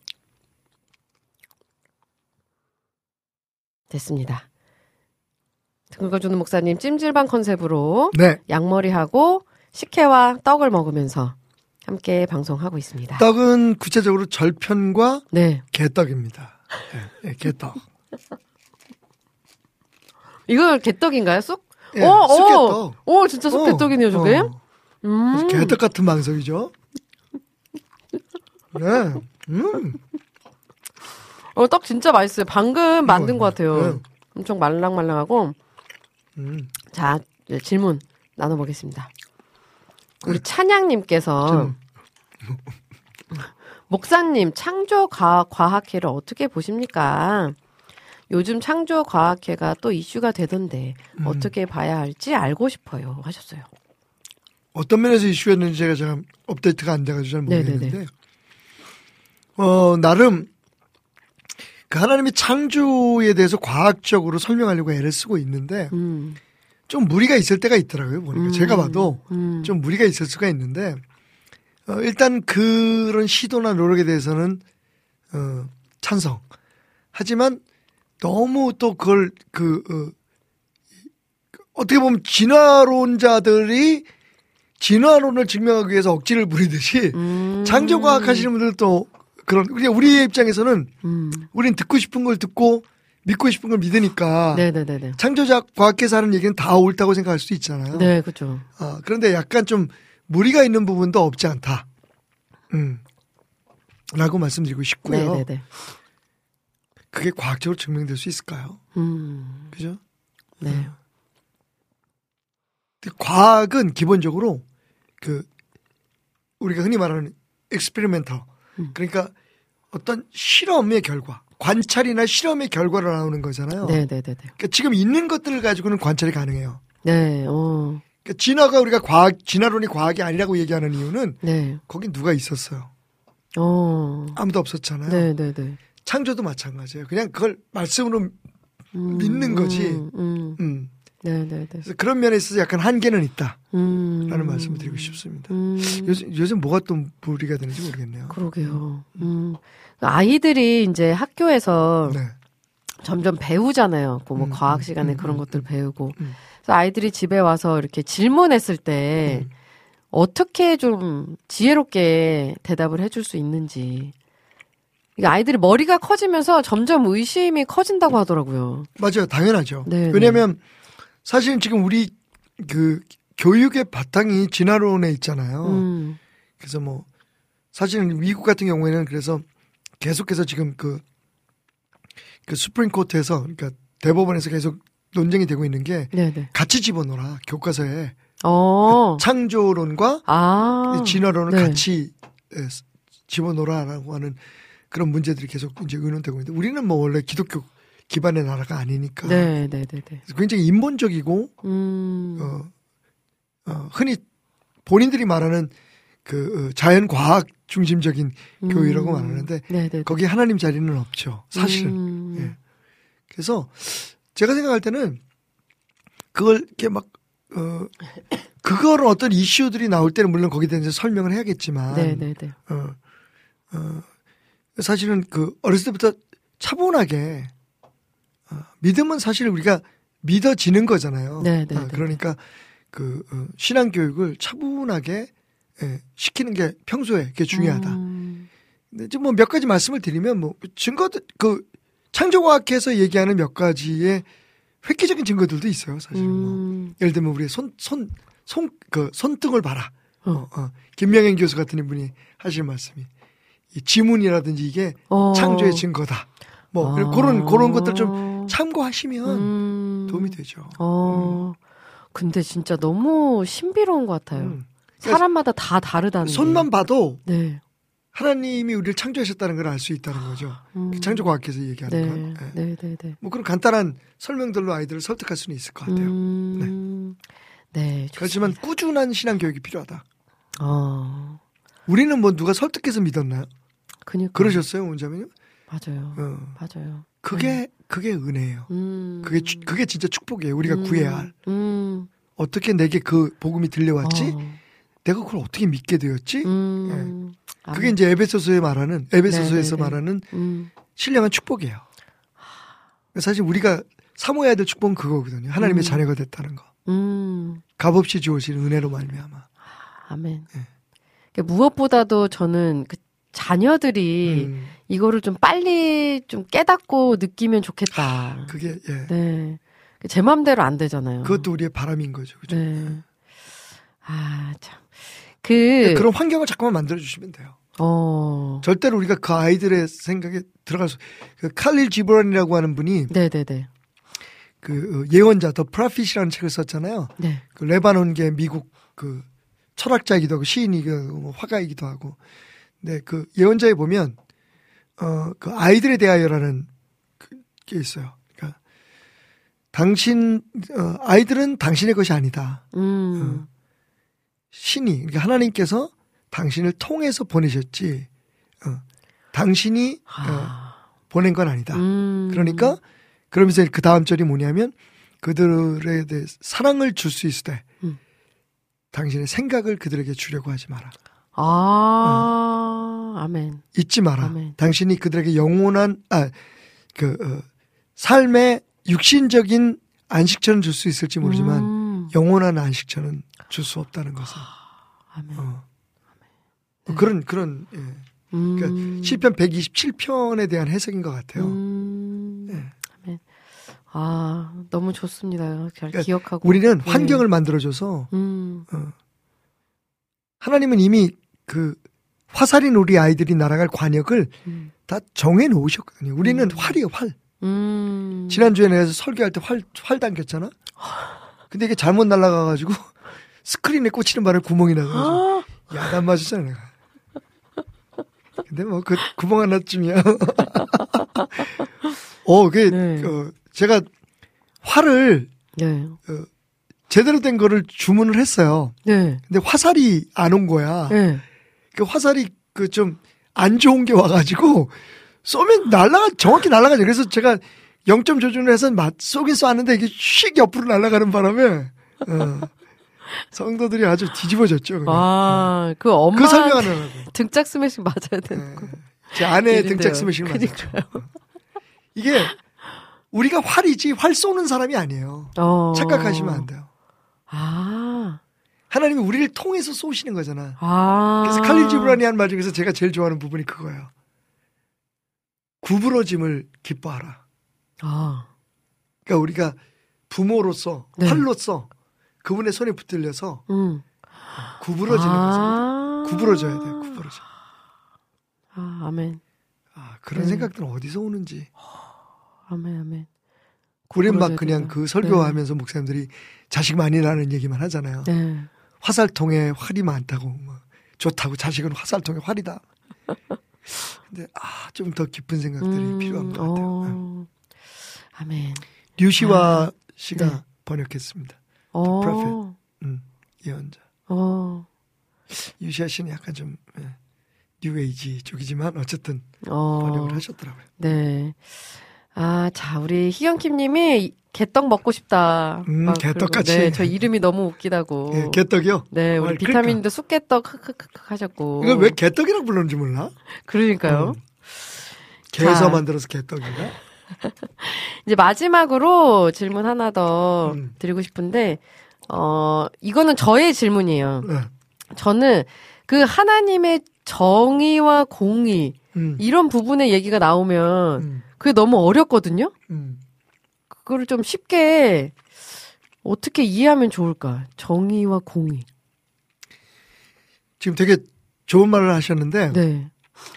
됐습니다. 긁어주는 목사님 찜질방 컨셉으로 네. 양머리하고 식혜와 떡을 먹으면서 함께 방송하고 있습니다. 떡은 구체적으로 절편과 네. 개떡입니다. 네, 개떡. 이거 개떡인가요? 쑥? 예, 쑥개떡. 오, 진짜 쑥개떡이네요, 저게. 개떡 같은 방송이죠. 네. 떡 진짜 맛있어요. 방금 만든 것 같아요. 네. 엄청 말랑말랑하고. 자, 네, 질문 나눠보겠습니다. 우리 찬양님께서 목사님 창조과학회를 어떻게 보십니까? 요즘 창조과학회가 또 이슈가 되던데 어떻게 봐야 할지 알고 싶어요 하셨어요. 어떤 면에서 이슈였는지 제가 업데이트가 안 돼가지고 잘 모르겠는데 네네네. 나름 그 하나님이 창조에 대해서 과학적으로 설명하려고 애를 쓰고 있는데 좀 무리가 있을 때가 있더라고요. 보니까 제가 봐도 좀 무리가 있을 수가 있는데 일단 그런 시도나 노력에 대해서는 찬성. 하지만 너무 또 그걸 어떻게 보면 진화론자들이 진화론을 증명하기 위해서 억지를 부리듯이 창조과학 하시는 분들도 그런 그냥 우리의 입장에서는 우린 듣고 싶은 걸 듣고 믿고 싶은 걸 믿으니까 네네네네. 창조자 과학계에서 하는 얘기는 다 옳다고 생각할 수도 있잖아요. 네, 그렇죠. 그런데 약간 좀 무리가 있는 부분도 없지 않다. 라고 말씀드리고 싶고요. 네네네. 그게 과학적으로 증명될 수 있을까요? 그죠? 네. 근데 과학은 기본적으로 그 우리가 흔히 말하는 experimental. 그러니까 어떤 실험의 결과, 관찰이나 실험의 결과로 나오는 거잖아요. 네네네. 그러니까 지금 있는 것들을 가지고는 관찰이 가능해요. 네. 그러니까 진화가 우리가 진화론이 과학이 아니라고 얘기하는 이유는 네. 거긴 누가 있었어요. 아무도 없었잖아요. 네네네. 창조도 마찬가지예요. 그냥 그걸 말씀으로 믿는 거지. 네네네. 그래서 그런 면에 있어서 약간 한계는 있다라는 말씀을 드리고 싶습니다. 요즘 뭐가 또 무리가 되는지 모르겠네요. 그러게요. 아이들이 이제 학교에서 네. 점점 배우잖아요. 뭐 과학 시간에 그런 것들 배우고. 그래서 아이들이 집에 와서 이렇게 질문했을 때 어떻게 좀 지혜롭게 대답을 해줄 수 있는지. 그러니까 아이들이 머리가 커지면서 점점 의심이 커진다고 하더라고요. 맞아요. 당연하죠. 네네. 왜냐하면 사실은 지금 우리 그 교육의 바탕이 진화론에 있잖아요. 그래서 뭐 사실은 미국 같은 경우에는 그래서 계속해서 지금 그 수프림 코트에서 그러니까 대법원에서 계속 논쟁이 되고 있는 게 네네. 같이 집어넣어라 교과서에 창조론과 진화론을 네. 같이 집어넣어라라고 하는 그런 문제들이 계속 이제 의논되고 있는데 우리는 뭐 원래 기독교 기반의 나라가 아니니까 네네네. 굉장히 인본적이고 흔히 본인들이 말하는 그 자연 과학 중심적인 교육이라고 말하는데 네네네. 거기에 하나님 자리는 없죠. 사실은. 예. 그래서 제가 생각할 때는 그걸 이렇게 막 그거를 어떤 이슈들이 나올 때는 물론 거기에 대해서 설명을 해야겠지만 네네네. 사실은 그 어렸을 때부터 차분하게 믿음은 사실 우리가 믿어지는 거잖아요. 네네네. 그러니까 그 신앙 교육을 차분하게 시키는 게 평소에 그게 중요하다. 근데 좀 뭐 몇 가지 말씀을 드리면 뭐 증거들 그 창조과학에서 얘기하는 몇 가지의 획기적인 증거들도 있어요. 사실 뭐 예를 들면 우리의 손등을 봐라. 김명현 교수 같은 분이 하실 말씀이 이 지문이라든지 이게 창조의 증거다. 뭐 그런 것들 좀 참고하시면 도움이 되죠. 근데 진짜 너무 신비로운 것 같아요. 사람마다 다 다르다는 손만 게. 봐도 네. 하나님이 우리를 창조하셨다는 걸 알 수 있다는 거죠. 창조과학에서 얘기하는 건. 네. 뭐 그런 간단한 설명들로 아이들을 설득할 수는 있을 것 같아요. 네. 그렇지만 꾸준한 신앙 교육이 필요하다. 어. 우리는 뭐 누가 설득해서 믿었나요? 그니까. 그러셨어요, 원자매님? 맞아요. 맞아요. 그게 은혜예요. 그게 진짜 축복이에요. 우리가 구해야 할. 어떻게 내게 그 복음이 들려왔지? 내가 그걸 어떻게 믿게 되었지? 그게 이제 에베소서에서 말하는 신령한 축복이에요. 사실 우리가 사모해야 될 축복은 그거거든요. 하나님의 자녀가 됐다는 거. 값없이 주어진 은혜로 말미암아. 아멘. 그러니까 무엇보다도 저는 그 자녀들이 이거를 좀 빨리 좀 깨닫고 느끼면 좋겠다. 그게 네. 제 마음대로 안 되잖아요. 그것도 우리의 바람인 거죠. 그죠? 네. 참. 그런 환경을 자꾸만 만들어 주시면 돼요. 절대로 우리가 그 아이들의 생각에 들어갈 수. 그 칼릴 지브란이라고 하는 분이 네네네. 그 예언자 더 프로핏이라는 책을 썼잖아요. 네. 그 레바논계 미국 그 철학자이기도 하고 시인이기도 하고 뭐 화가이기도 하고. 네, 그 예언자에 보면 그 아이들에 대하여라는 게 있어요. 그러니까 아이들은 당신의 것이 아니다. 신이 그러니까 하나님께서 당신을 통해서 보내셨지. 당신이 보낸 건 아니다. 그러니까 그러면서 그 다음 절이 뭐냐면 그들에 대해 사랑을 줄 수 있을 때 당신의 생각을 그들에게 주려고 하지 마라. 아멘. 잊지 마라. 아멘. 당신이 그들에게 영원한 삶의 육신적인 안식처는 줄 수 있을지 모르지만 영원한 안식처는 줄 수 없다는 것을. 아멘. 네. 그런 그러니까 시편 127편에 대한 해석인 것 같아요. 네. 아멘. 너무 좋습니다. 잘 그러니까 기억하고. 우리는 환경을 만들어줘서 하나님은 이미 그 화살인 우리 아이들이 날아갈 관역을 다 정해 놓으셨거든요. 우리는 활이에요, 활. 지난주에 내가 설교할 때 활 당겼잖아? 근데 이게 잘못 날아가가지고 스크린에 꽂히는 바람에 구멍이 나서 야단 맞았잖아 내가. 근데 뭐 그 구멍 하나쯤이야. 네. 제가 활을 네. 제대로 된 거를 주문을 했어요. 네. 근데 화살이 안 온 거야. 네. 그 화살이 그 좀 안 좋은 게 와가지고 쏘면 정확히 날아가죠. 그래서 제가 0점 조준을 해서 쏘긴 쏘았는데 이게 휙 옆으로 날아가는 바람에 성도들이 아주 뒤집어졌죠. 그냥. 그 엄마 그 설명하느라고. 등짝 스매싱 맞아야 되는 거. 제 아내의 일인데요. 등짝 스매싱을 맞았죠. 이게 우리가 활이지 활 쏘는 사람이 아니에요. 착각하시면 안 돼요. 하나님이 우리를 통해서 쏘시는 거잖아. 그래서 칼릴 지브라니 한 말 중에서 제가 제일 좋아하는 부분이 그거예요. 구부러짐을 기뻐하라. 그러니까 우리가 부모로서 네. 활로서 그분의 손에 붙들려서 구부러지는 거죠. 구부러져야 돼요. 구부러져. 아멘. 그런 생각들은 어디서 오는지. 아멘. 우린 막 그냥 그 설교하면서 목사님들이 자식 많이 낳는 얘기만 하잖아요. 네. 화살통에 활이 많다고 뭐 좋다고 자식은 화살통에 활이다. 근데 좀 더 깊은 생각들이 필요한 것 같아요. 아멘. 류시와 씨가 네. 번역했습니다. The Prophet. 예언자. 유시아 씨는 약간 좀 뉴에이지 쪽이지만 어쨌든 번역을 하셨더라고요. 네. 자, 우리 희경킴님이 개떡 먹고 싶다. 개떡같이. 네, 저 이름이 너무 웃기다고. 예, 개떡이요? 네, 우리 그러니까. 비타민도 쑥개떡 하셨고. 이거 왜 개떡이라고 불렀는지 몰라? 그러니까요. 개에서 자. 만들어서 개떡인가? 이제 마지막으로 질문 하나 더 드리고 싶은데, 이거는 저의 질문이에요. 네. 저는 그 하나님의 정의와 공의, 이런 부분의 얘기가 나오면 그게 너무 어렵거든요? 그거를 좀 쉽게 어떻게 이해하면 좋을까? 정의와 공의. 지금 되게 좋은 말을 하셨는데, 네.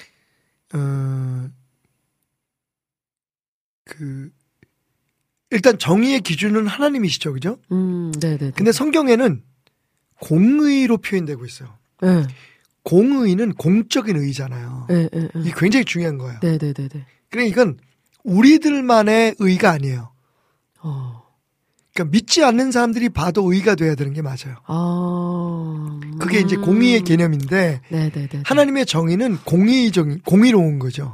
일단 정의의 기준은 하나님이시죠, 그죠? 네네. 근데 성경에는 공의로 표현되고 있어요. 네. 공의는 공적인 의잖아요. 네. 이게 굉장히 중요한 거예요. 네네네. 그러니까 이건 우리들만의 의가 아니에요. 그러니까 믿지 않는 사람들이 봐도 의가 돼야 되는 게 맞아요. 그게 이제 공의의 개념인데, 네네네. 하나님의 정의는 공의로운 거죠.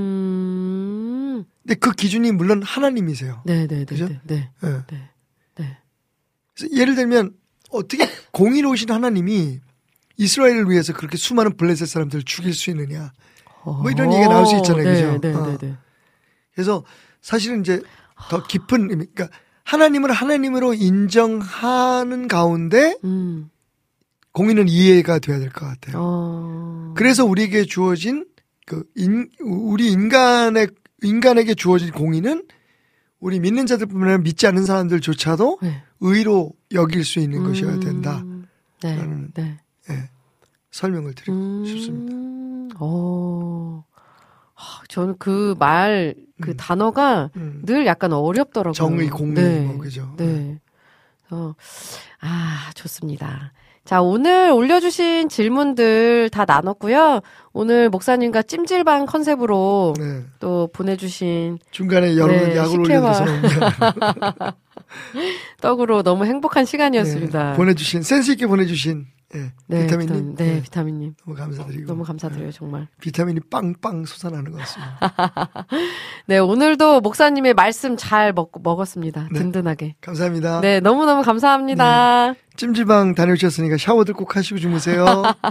근데 그 기준이 물론 하나님이세요. 네네네. 그죠? 네. 네. 네. 그래서 예를 들면 어떻게 공의로우신 하나님이 이스라엘을 위해서 그렇게 수많은 블레셋 사람들을 죽일 수 있느냐. 뭐 이런 얘기가 나올 수 있잖아요. 그죠? 네네네. 그래서 사실은 이제 더 깊은 의미, 그러니까 하나님을 하나님으로 인정하는 가운데 공의는 이해가 돼야 될 것 같아요. 그래서 우리에게 주어진 우리 인간에게 주어진 공의는 우리 믿는 자들뿐만 아니라 믿지 않는 사람들조차도 네. 의로 여길 수 있는 것이어야 된다. 라는 설명을 드리고 싶습니다. 저는 그 말, 그 단어가 늘 약간 어렵더라고요. 정의, 공의, 네. 뭐, 그죠. 네. 좋습니다. 자, 오늘 올려주신 질문들 다 나눴고요. 오늘 목사님과 찜질방 컨셉으로 네. 또 보내주신 중간에 여러분 약을 올려줘서 떡으로 너무 행복한 시간이었습니다. 보내주신, 센스있게 보내주신 비타민님. 비타민님. 너무 감사드리고. 너무 감사드려요, 정말. 비타민이 빵빵 솟아나는 것 같습니다. 네, 오늘도 목사님의 말씀 잘 먹었습니다. 네. 든든하게. 감사합니다. 네, 너무너무 감사합니다. 찜질방 다녀오셨으니까 샤워들 꼭 하시고 주무세요.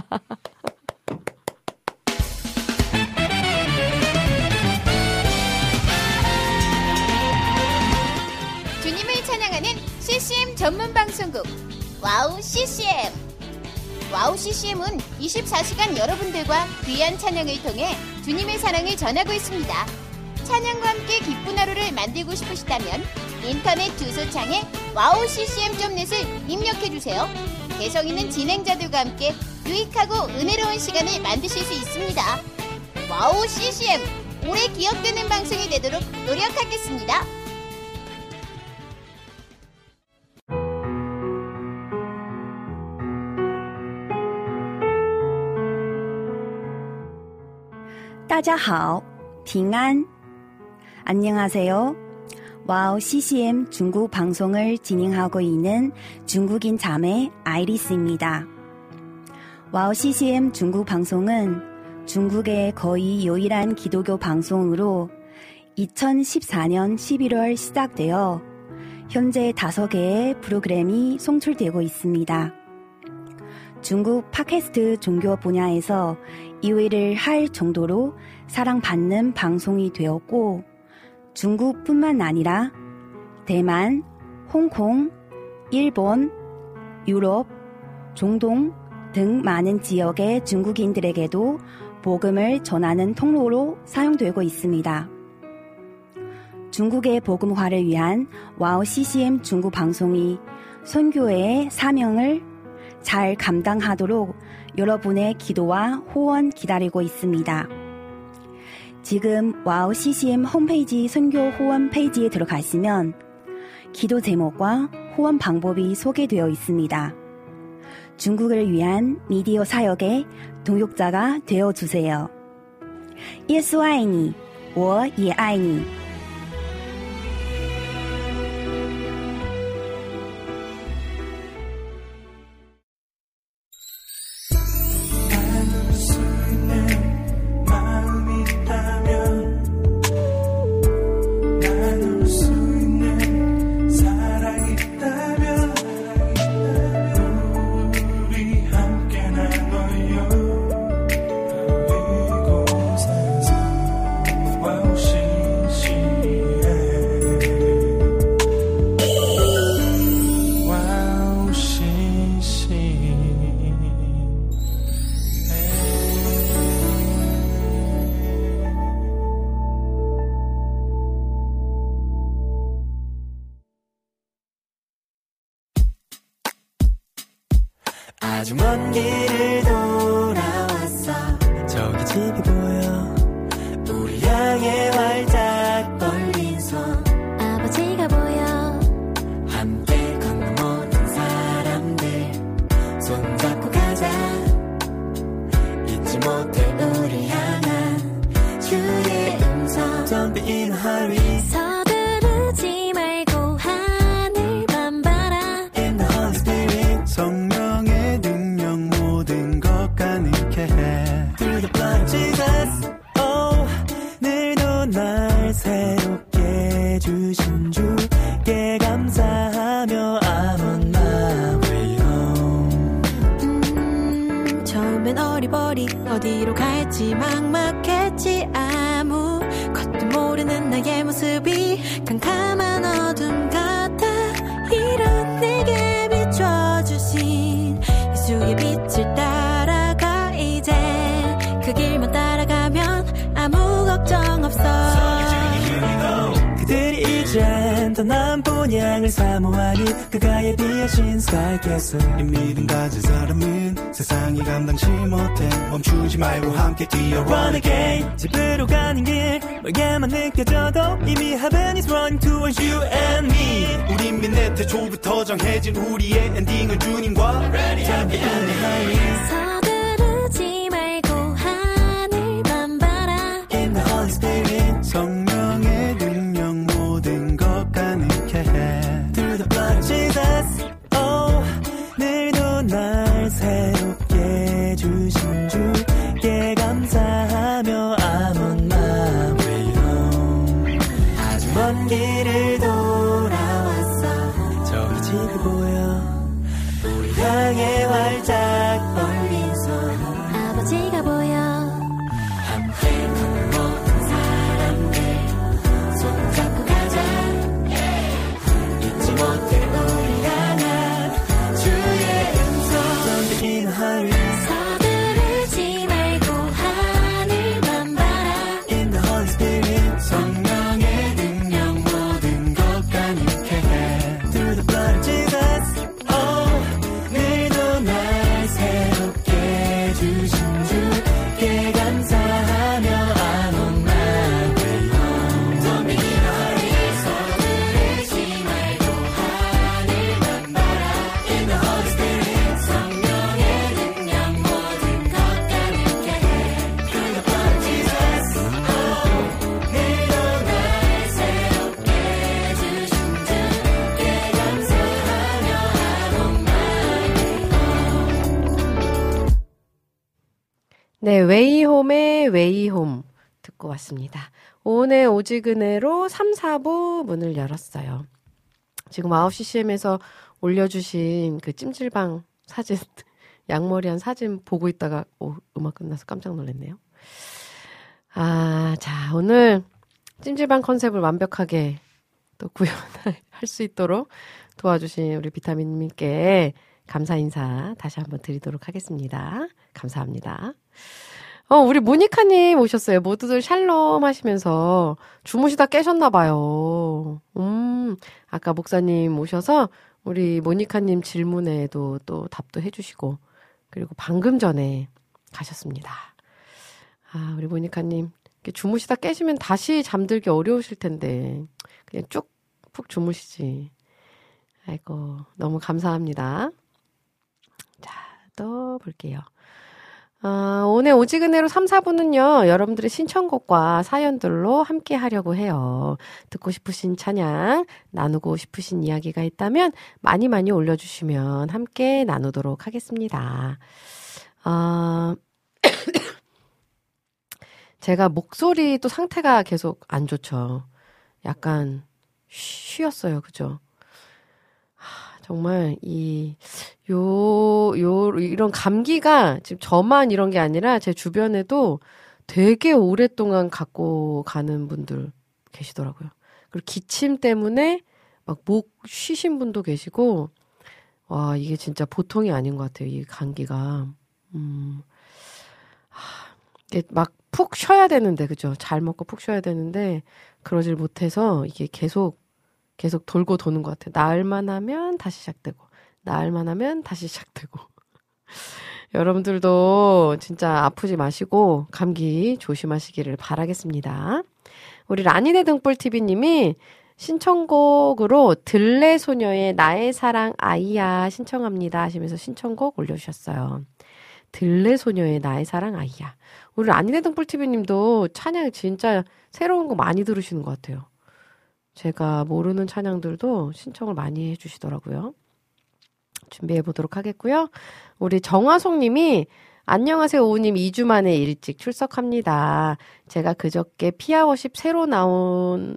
주님을 찬양하는 CCM 전문 방송국 와우 CCM. 와우 CCM은 24시간 여러분들과 귀한 찬양을 통해 주님의 사랑을 전하고 있습니다. 찬양과 함께 기쁜 하루를 만들고 싶으시다면 인터넷 주소창에 wowccm.net을 입력해주세요. 개성 있는 진행자들과 함께 유익하고 은혜로운 시간을 만드실 수 있습니다. 와우 CCM, 오래 기억되는 방송이 되도록 노력하겠습니다. 大家好,平安. 안녕하세요. 와우 CCM 중국 방송을 진행하고 있는 중국인 자매 아이리스입니다. 와우 CCM 중국 방송은 중국의 거의 유일한 기독교 방송으로 2014년 11월 시작되어 현재 5개의 프로그램이 송출되고 있습니다. 중국 팟캐스트 종교 분야에서 2위를 할 정도로 사랑받는 방송이 되었고 중국뿐만 아니라 대만, 홍콩, 일본, 유럽, 중동 등 많은 지역의 중국인들에게도 복음을 전하는 통로로 사용되고 있습니다. 중국의 복음화를 위한 와우 CCM 중국 방송이 선교의 사명을 잘 감당하도록 여러분의 기도와 후원 기다리고 있습니다. 지금 와우 CCM 홈페이지 선교 후원 페이지에 들어가시면 기도 제목과 후원 방법이 소개되어 있습니다. 중국을 위한 미디어 사역의 동역자가 되어주세요. 耶稣爱你,我也爱你. 아주 먼 길을 돌아왔어. 저기 집이 보여. 우리 향해 활짝 벌린 손. 아버지가 보여. 함께 걷는 모든 사람들 손잡고 가자. 잊지 못해 우리 향한 주의 음성. Don't be in a hurry. 서두르지 말고 하늘만 바라. In the Holy Spirit. 성령의 능력 모든 것 가능케 해. Through the blood of Jesus. Oh, 늘도 날 새롭게 주신 주께 감사하며 I'm on my way home. 처음엔 어리버리 어디로 갈지 막막했지. 아무것도 모르는 나의 모습이 캄캄한 어둠 같아. 이런 내게 비춰주신 예수의 빛을 따라가. 이제 그 길만 따라가면 아무 걱정 없어. 그들이 이젠 더 나은 본향을 사모하니 그가 예비하신 스카이캐슬. 이 믿음 가진 사람은 세상이 감당치 못해. 멈추지 말고 함께 뛰어 Run again. 집으로 가는 길 멀게만 느껴져도 이미 heaven is running towards you and me. 우린 밑내 태초부터 정해진 우리의 엔딩을 주님과 Ready to be in the hurry. 서두르지 말고 하늘만 바라. In the Holy Spirit. 성령의 능력 모든 것 가능케 해. Through the blood of Jesus. Oh, 늘도 날 새롭게 주신 주께 감사하며 I'm on my way home. 아주 먼 길을 돌아왔어. 저기 집이 보여. 우리 향해 활짝 벌린 손. 아버지가 보여. 함께 걷는 모든 사람들 손잡고 가자. 잊지 못해 우리 향한 주의 음성. Don't be in a hurry. 서두르지 말고 하늘만 바라. In the Holy Spirit. 성령의 능력 모든 것 가능케 해. Through the blood of Jesus. Oh, 늘도 날 네, 웨이홈의 웨이홈 듣고 왔습니다. 오늘 오지근해로 3, 4부 문을 열었어요. 지금 9CCM에서 올려주신 그 찜질방 사진, 양머리한 사진 보고 있다가 음악 끝나서 깜짝 놀랐네요. 자, 오늘 찜질방 컨셉을 완벽하게 또 구현할 수 있도록 도와주신 우리 비타민님께 감사 인사 다시 한번 드리도록 하겠습니다. 감사합니다. 우리 모니카님 오셨어요. 모두들 샬롬 하시면서 주무시다 깨셨나봐요. 아까 목사님 오셔서 우리 모니카님 질문에도 또 답도 해주시고, 그리고 방금 전에 가셨습니다. 우리 모니카님, 주무시다 깨시면 다시 잠들기 어려우실 텐데, 그냥 쭉 푹 주무시지. 아이고, 너무 감사합니다. 자, 또 볼게요. 오늘 오지근해로 3, 4부는요, 여러분들의 신청곡과 사연들로 함께 하려고 해요. 듣고 싶으신 찬양, 나누고 싶으신 이야기가 있다면 많이 많이 올려주시면 함께 나누도록 하겠습니다. 제가 목소리 또 상태가 계속 안 좋죠. 약간 쉬었어요. 그죠? 정말 이런 감기가 지금 저만 이런 게 아니라 제 주변에도 되게 오랫동안 갖고 가는 분들 계시더라고요. 그리고 기침 때문에 막 목 쉬신 분도 계시고, 와, 이게 진짜 보통이 아닌 것 같아요. 이 감기가. 이게 막 푹 쉬어야 되는데, 그죠? 잘 먹고 푹 쉬어야 되는데, 그러질 못해서 이게 계속 돌고 도는 것 같아요. 나을만 하면 다시 시작되고, 나을만 하면 다시 시작되고. 여러분들도 진짜 아프지 마시고 감기 조심하시기를 바라겠습니다. 우리 라니네 등불TV님이 신청곡으로 들레소녀의 나의 사랑 아이야 신청합니다 하시면서 신청곡 올려주셨어요. 들레소녀의 나의 사랑 아이야. 우리 라니네 등불TV님도 찬양 진짜 새로운 거 많이 들으시는 것 같아요. 제가 모르는 찬양들도 신청을 많이 해주시더라고요. 준비해 보도록 하겠고요. 우리 정화송 님이 안녕하세요 오우님 2주 만에 일찍 출석합니다. 제가 그저께 피아워십 새로 나온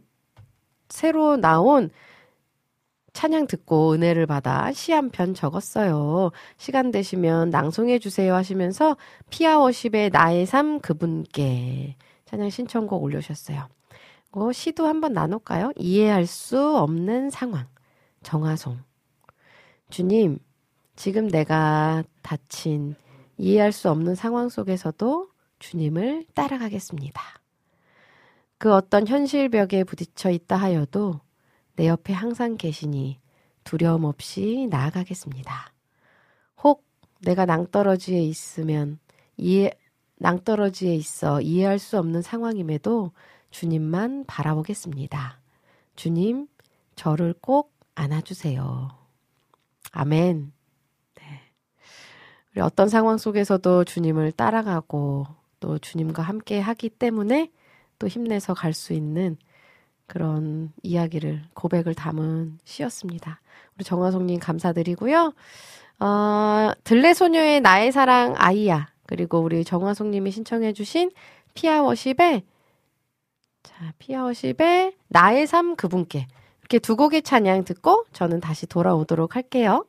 찬양 듣고 은혜를 받아 시 한 편 적었어요. 시간 되시면 낭송해 주세요 하시면서 피아워십의 나의 삶 그분께 찬양 신청곡 올려주셨어요. 시도 한번 나눌까요? 이해할 수 없는 상황. 정화송. 주님, 지금 내가 다친 이해할 수 없는 상황 속에서도 주님을 따라가겠습니다. 그 어떤 현실벽에 부딪혀 있다 하여도 내 옆에 항상 계시니 두려움 없이 나아가겠습니다. 혹 내가 낭떠러지에 있어 이해할 수 없는 상황임에도 주님만 바라보겠습니다. 주님, 저를 꼭 안아주세요. 아멘. 네. 우리 어떤 상황 속에서도 주님을 따라가고 또 주님과 함께 하기 때문에 또 힘내서 갈 수 있는 그런 이야기를, 고백을 담은 시였습니다. 우리 정화송님 감사드리고요. 들레소녀의 나의 사랑 아이야, 그리고 우리 정화송님이 신청해주신 피아워십의 나의 삶 그분께, 이렇게 두 곡의 찬양 듣고 저는 다시 돌아오도록 할게요.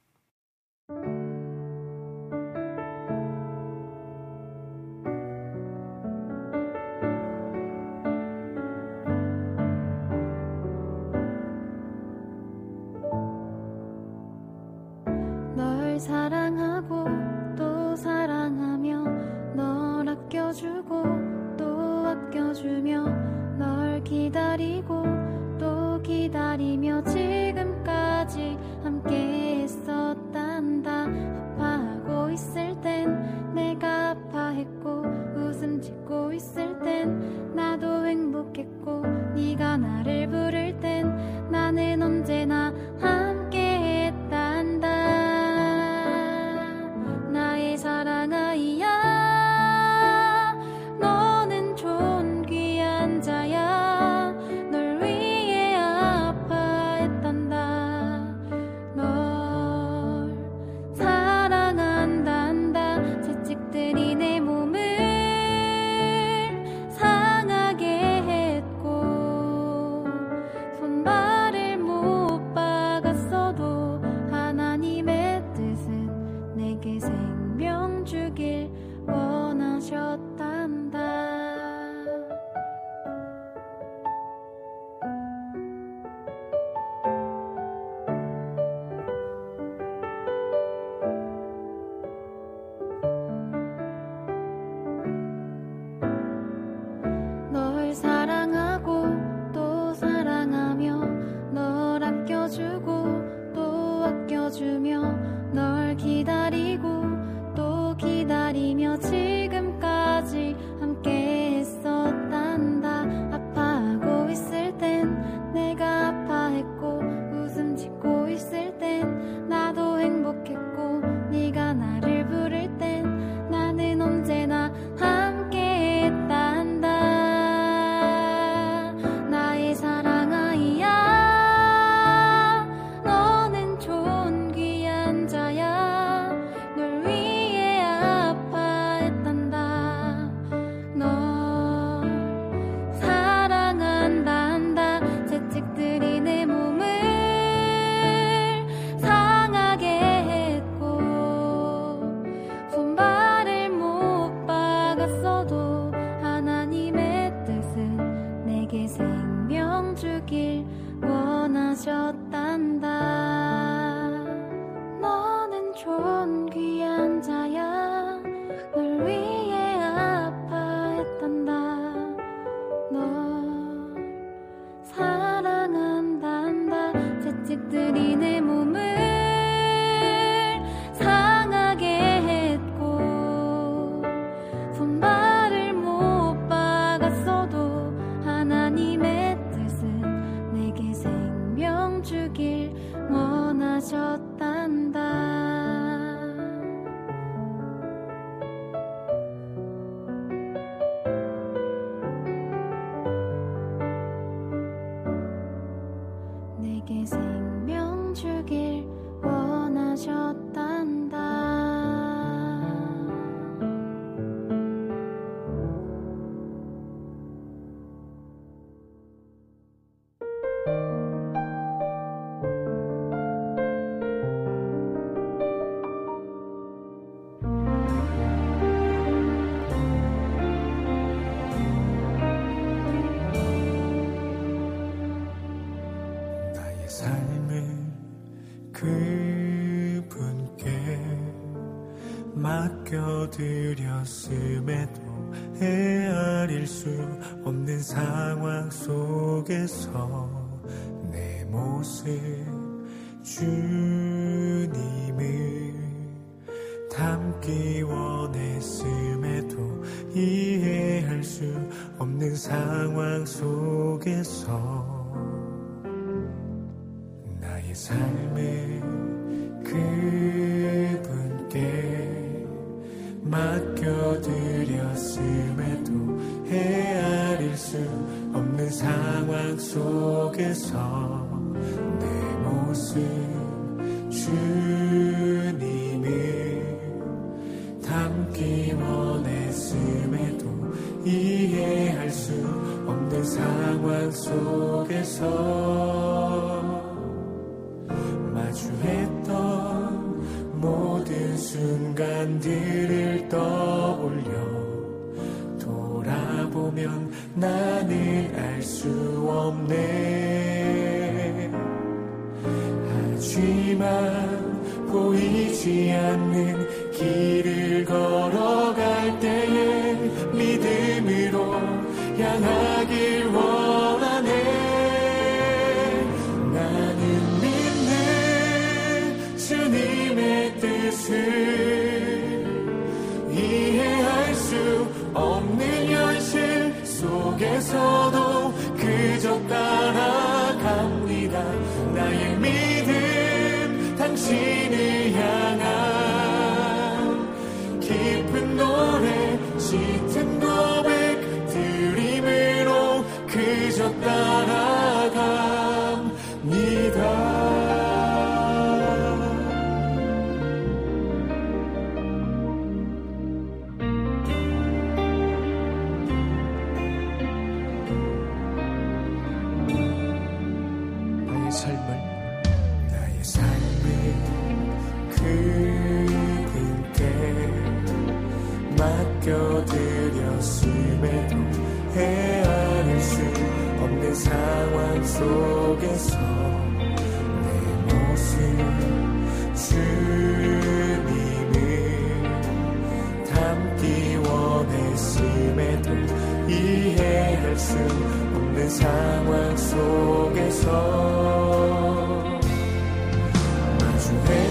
널 사랑하고 또 사랑하며 널 아껴주고 또 아껴주며 널 기다리고 또 기다리며 지금까지 함께 했었단다. 아파하고 있을 땐 내가 아파했고 웃음 짓고 있을 땐 나도 행복했고 네가 나를 부를 땐 나는 언제나 함께 했단다. 나의 사랑 아이야, 너는 존귀한 자야. 널 위해 아파했단다. 지켜주며 널 기다리고 또 기다리며 지금까지 함께 했었단다. 아파하고 있을 땐 내가 아파했고 웃음 짓고 있을 땐 나도 행복했고 네가 나를 부를 땐 나는 언제나 함께 했단다. 나의 사랑아이야 너는 좋은 귀한 자야 널 위해 아파했단다. 널 사랑한단다. 채찍들이 내 몸을 상하게 했고 손발을 못 박았어도 하나님의 뜻은 내게 생명 주길 원하셨단다. 너는 좋은 귀한 자야 널 위해 아파했단다. 널 사랑한단다. 채찍들이 내 몸을 상하게 했고 손발을 못 박았어도 하나님의 뜻은 내게 생명 주길 원하셨단다. 내게 생명 주길 원하셨단다. 나의 삶을 그분께 맡겨드렸음에도 헤아릴 수 없는 상황 속에서 내 모습 주님을 담기 원했음에도 이해할 수 없는 상황 속에서 나의 삶을 그분께 맡겨드렸음에도 헤아릴 수 없는 상황 속에서 내 모습 주님을 담기 원했음에도 이해할 수 없는 상황 속에서 마주했던 모든 순간들을 떠올려 돌아보면 나는 알 수 없네. 하지만 보이지 않는 길을 걸어갈 때에 믿음으로 향하길 원하네. 나는 믿는 주님의 뜻을 이해할 수 없는 현실 속에서도 그저 따라갑니다. 나의 믿음 당신을 향한 깊은 노래 짙은 고백 드림으로 그저 따라갑니다. 나의 삶을 그분께 맡겨드렸음에도 헤아릴 수 없는 상황 속에서 내 모습 주님을 담기 원했음에도 이해할 수 없는 상황 속에서 마주해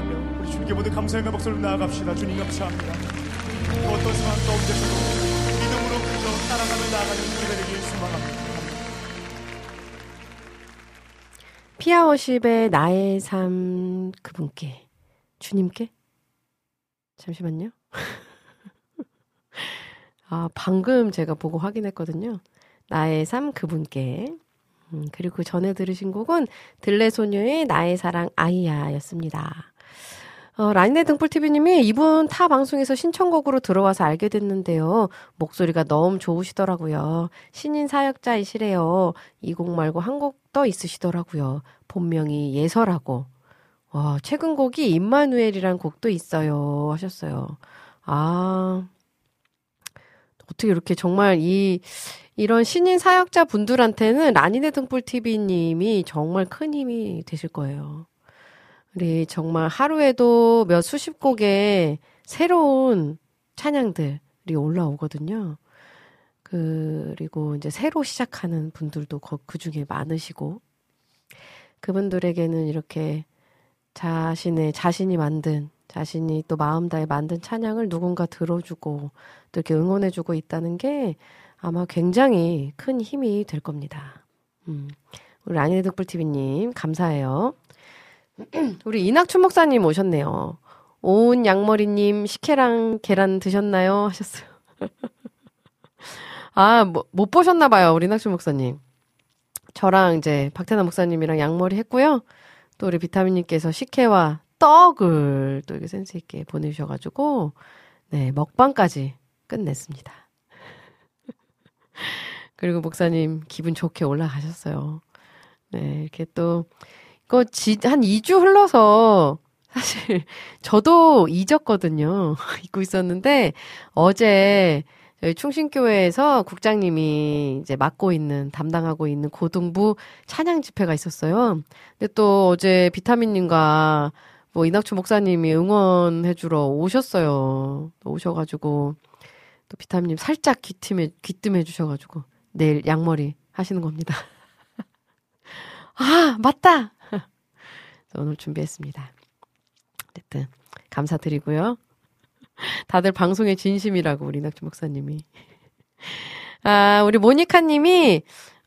올리며 우리 주님께 모두 감사의 목소리로 나아갑시다. 주님 감사합니다. 어떤 상황 가운데서도 믿음으로 그저 따라가며 나아가는 우리가 되길 소망합니다. 피아워십의 나의 삶 그분께 주님께 잠시만요. 방금 제가 보고 확인했거든요. 나의 삶 그분께. 그리고 전에 들으신 곡은 들레소녀의 나의 사랑 아이야였습니다. 라니네 등불TV님이 이분 타 방송에서 신청곡으로 들어와서 알게 됐는데요. 목소리가 너무 좋으시더라고요. 신인 사역자이시래요. 이 곡 말고 한 곡 더 있으시더라고요. 본명이 예서라고. 최근 곡이 임마누엘이란 곡도 있어요. 하셨어요. 어떻게 이렇게 정말 이런 신인 사역자 분들한테는 라니네 등불TV님이 정말 큰 힘이 되실 거예요. 우리 정말 하루에도 몇 수십 곡의 새로운 찬양들이 올라오거든요. 그리고 이제 새로 시작하는 분들도 그 중에 많으시고, 그분들에게는 이렇게 자신이 만든, 자신이 또 마음 다해 만든 찬양을 누군가 들어주고 또 이렇게 응원해주고 있다는 게 아마 굉장히 큰 힘이 될 겁니다. 우리 라니네 등불TV님 감사해요. 우리 이낙춘 목사님 오셨네요. 오은 양머리님 식혜랑 계란 드셨나요? 하셨어요. 못 보셨나봐요, 우리 이낙춘 목사님. 저랑 이제 박태남 목사님이랑 양머리 했고요. 또 우리 비타민님께서 식혜와 떡을 또 이렇게 센스있게 보내주셔가지고, 네, 먹방까지 끝냈습니다. 그리고 목사님 기분 좋게 올라가셨어요. 네, 이렇게 또, 이거 한 2주 흘러서 사실 저도 잊었거든요. 잊고 있었는데 어제 저희 충신교회에서 국장님이 이제 담당하고 있는 고등부 찬양 집회가 있었어요. 근데 또 어제 비타민님과 이낙춘 목사님이 응원해주러 오셨어요. 오셔가지고 또 비타민님 살짝 귀뜸해 주셔가지고 내일 양머리 하시는 겁니다. 맞다! 오늘 준비했습니다. 어쨌든 감사드리고요. 다들 방송에 진심이라고 우리 낙주 목사님이. 우리 모니카님이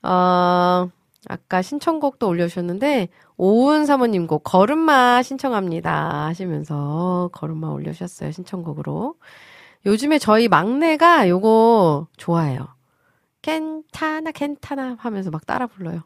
아까 신청곡도 올려주셨는데 오은 사모님 곡 걸음마 신청합니다 하시면서 걸음마 올려주셨어요. 신청곡으로. 요즘에 저희 막내가 요거 좋아해요. 괜찮아 하면서 막 따라 불러요.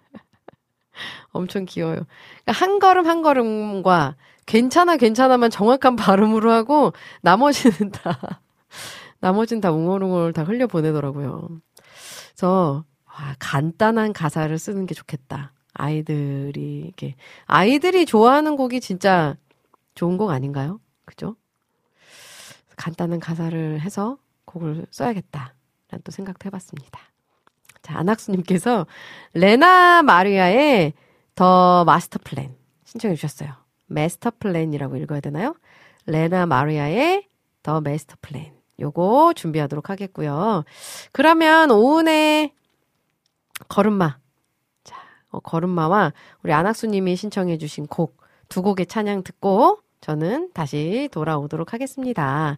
엄청 귀여워요. 그러니까 한 걸음 한 걸음과 괜찮아만 정확한 발음으로 하고 나머지는 다 웅얼웅얼 다 흘려보내더라고요. 그래서 간단한 가사를 쓰는 게 좋겠다. 아이들이 좋아하는 곡이 진짜 좋은 곡 아닌가요? 그죠? 간단한 가사를 해서 곡을 써야겠다 라는 또 생각도 해봤습니다. 자, 안학수님께서 레나 마리아의 더 마스터 플랜 신청해 주셨어요. 마스터 플랜이라고 읽어야 되나요? 레나 마리아의 더 마스터 플랜. 요거 준비하도록 하겠고요. 그러면 오은의 걸음마. 자, 걸음마와 우리 안학수님이 신청해 주신 곡, 두 곡의 찬양 듣고 저는 다시 돌아오도록 하겠습니다.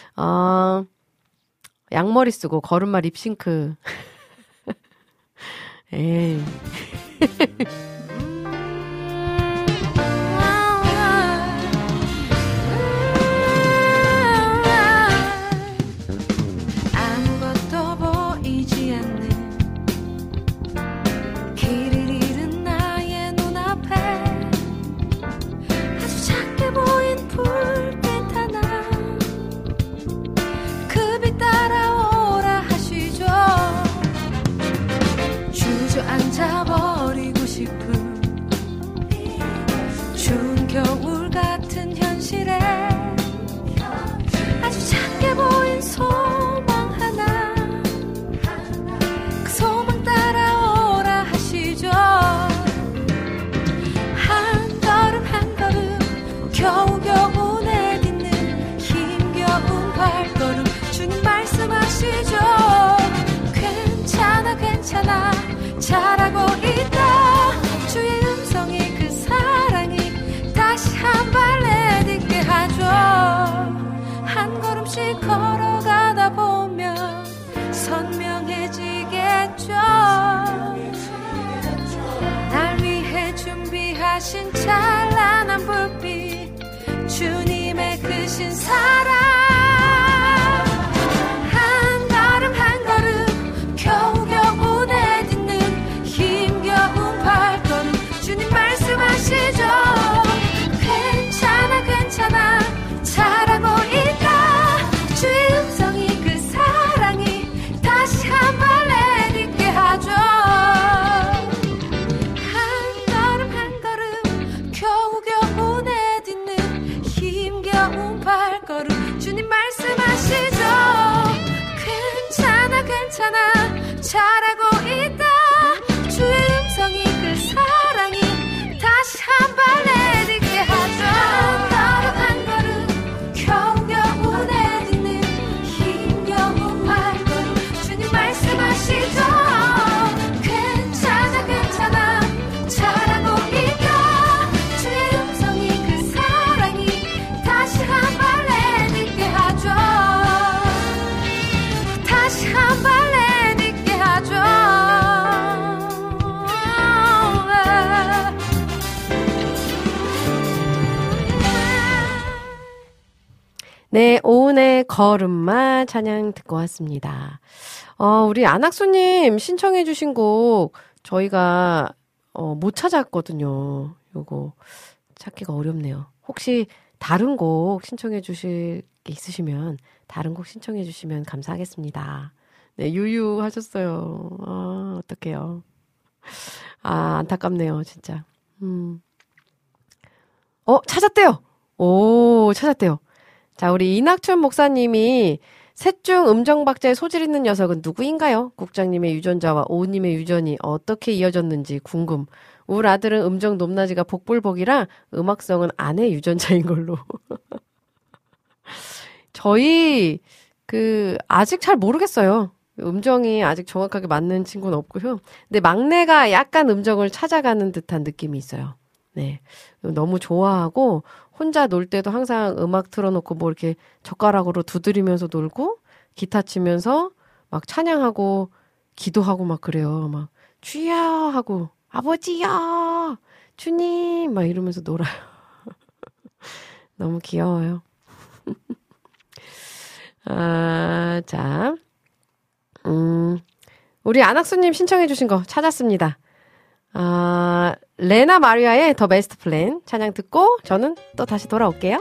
양머리 쓰고 걸음마 립싱크. 에이. 아무것도 보이지 않는 길을 잃은 나의 눈앞에 아주 작게 보인 불빛 하나 그 빛 따라오라 하시죠. 주저앉아버리고 싶은 네, 오은의 걸음마 찬양 듣고 왔습니다. 우리 안학수님 신청해주신 곡 저희가 못 찾았거든요. 요거 찾기가 어렵네요. 혹시 다른 곡 신청해주실 게 있으시면 다른 곡 신청해주시면 감사하겠습니다. 네, 유유하셨어요. 어떡해요. 안타깝네요, 진짜. 찾았대요. 오, 찾았대요. 자, 우리 이낙춘 목사님이 셋 중 음정박자에 소질 있는 녀석은 누구인가요? 국장님의 유전자와 오우님의 유전이 어떻게 이어졌는지 궁금. 우리 아들은 음정 높낮이가 복불복이라 음악성은 아내 유전자인 걸로. 저희 아직 잘 모르겠어요. 음정이 아직 정확하게 맞는 친구는 없고요. 근데 막내가 약간 음정을 찾아가는 듯한 느낌이 있어요. 네. 너무 좋아하고 혼자 놀 때도 항상 음악 틀어놓고 뭐 이렇게 젓가락으로 두드리면서 놀고 기타 치면서 막 찬양하고 기도하고 막 그래요. 막 주여 하고 아버지여 주님 막 이러면서 놀아요. 너무 귀여워요. 자, 우리 안학수님 신청해주신 거 찾았습니다. 레나 마리아의 더 베스트 플랜 찬양 듣고 저는 또 다시 돌아올게요.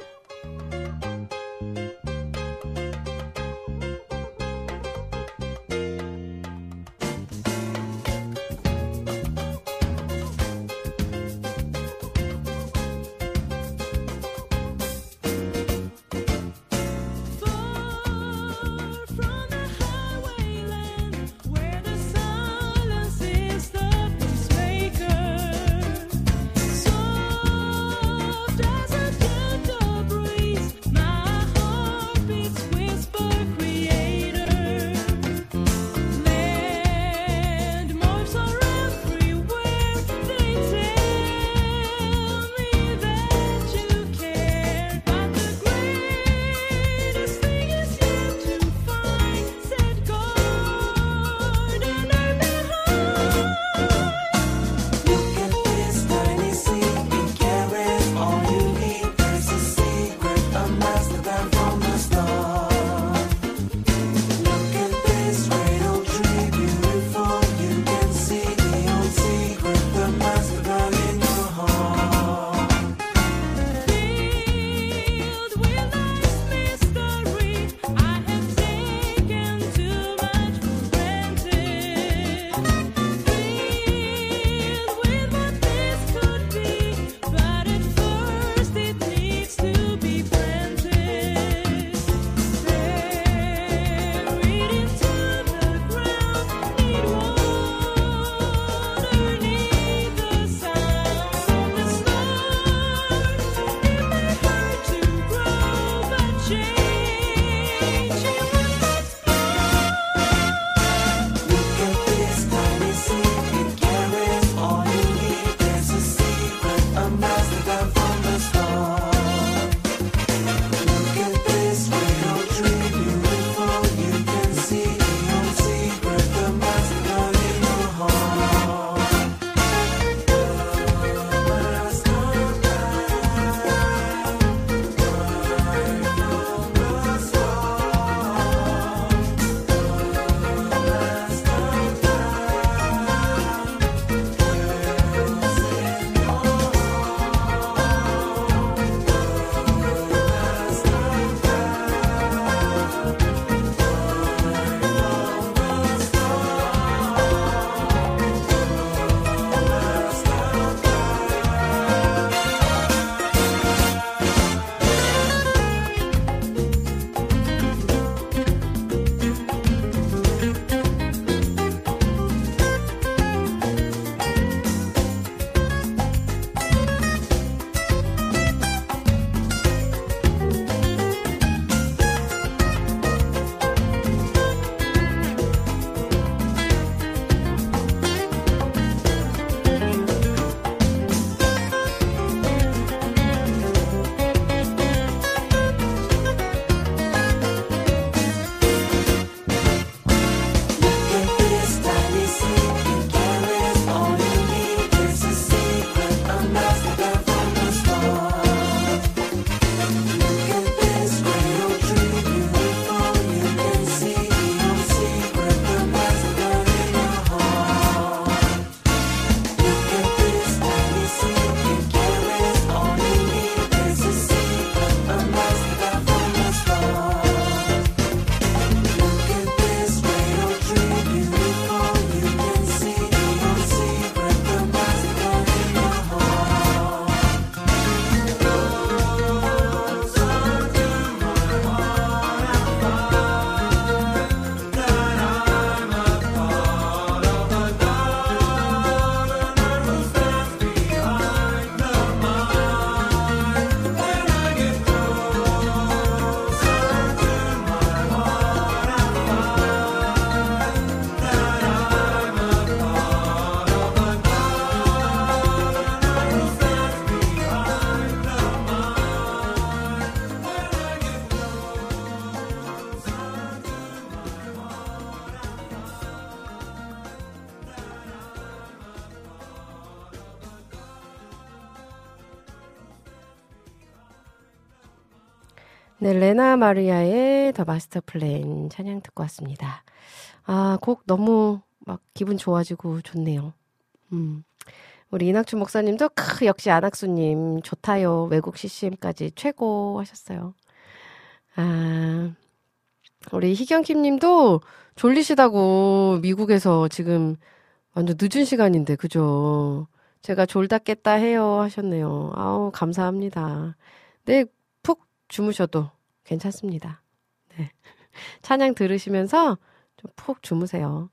네, 레나 마리아의 더 마스터 플랜 찬양 듣고 왔습니다. 아, 곡 너무 막 기분 좋아지고 좋네요. 우리 이낙춘 목사님도 역시 안학수님 좋다요. 외국 CCM까지 최고 하셨어요. 아, 우리 희경킴님도 졸리시다고 미국에서 지금 완전 늦은 시간인데 그죠? 제가 졸다 깼다 해요 하셨네요. 아우 감사합니다. 네, 푹 주무셔도 괜찮습니다. 네. 찬양 들으시면서 좀 푹 주무세요.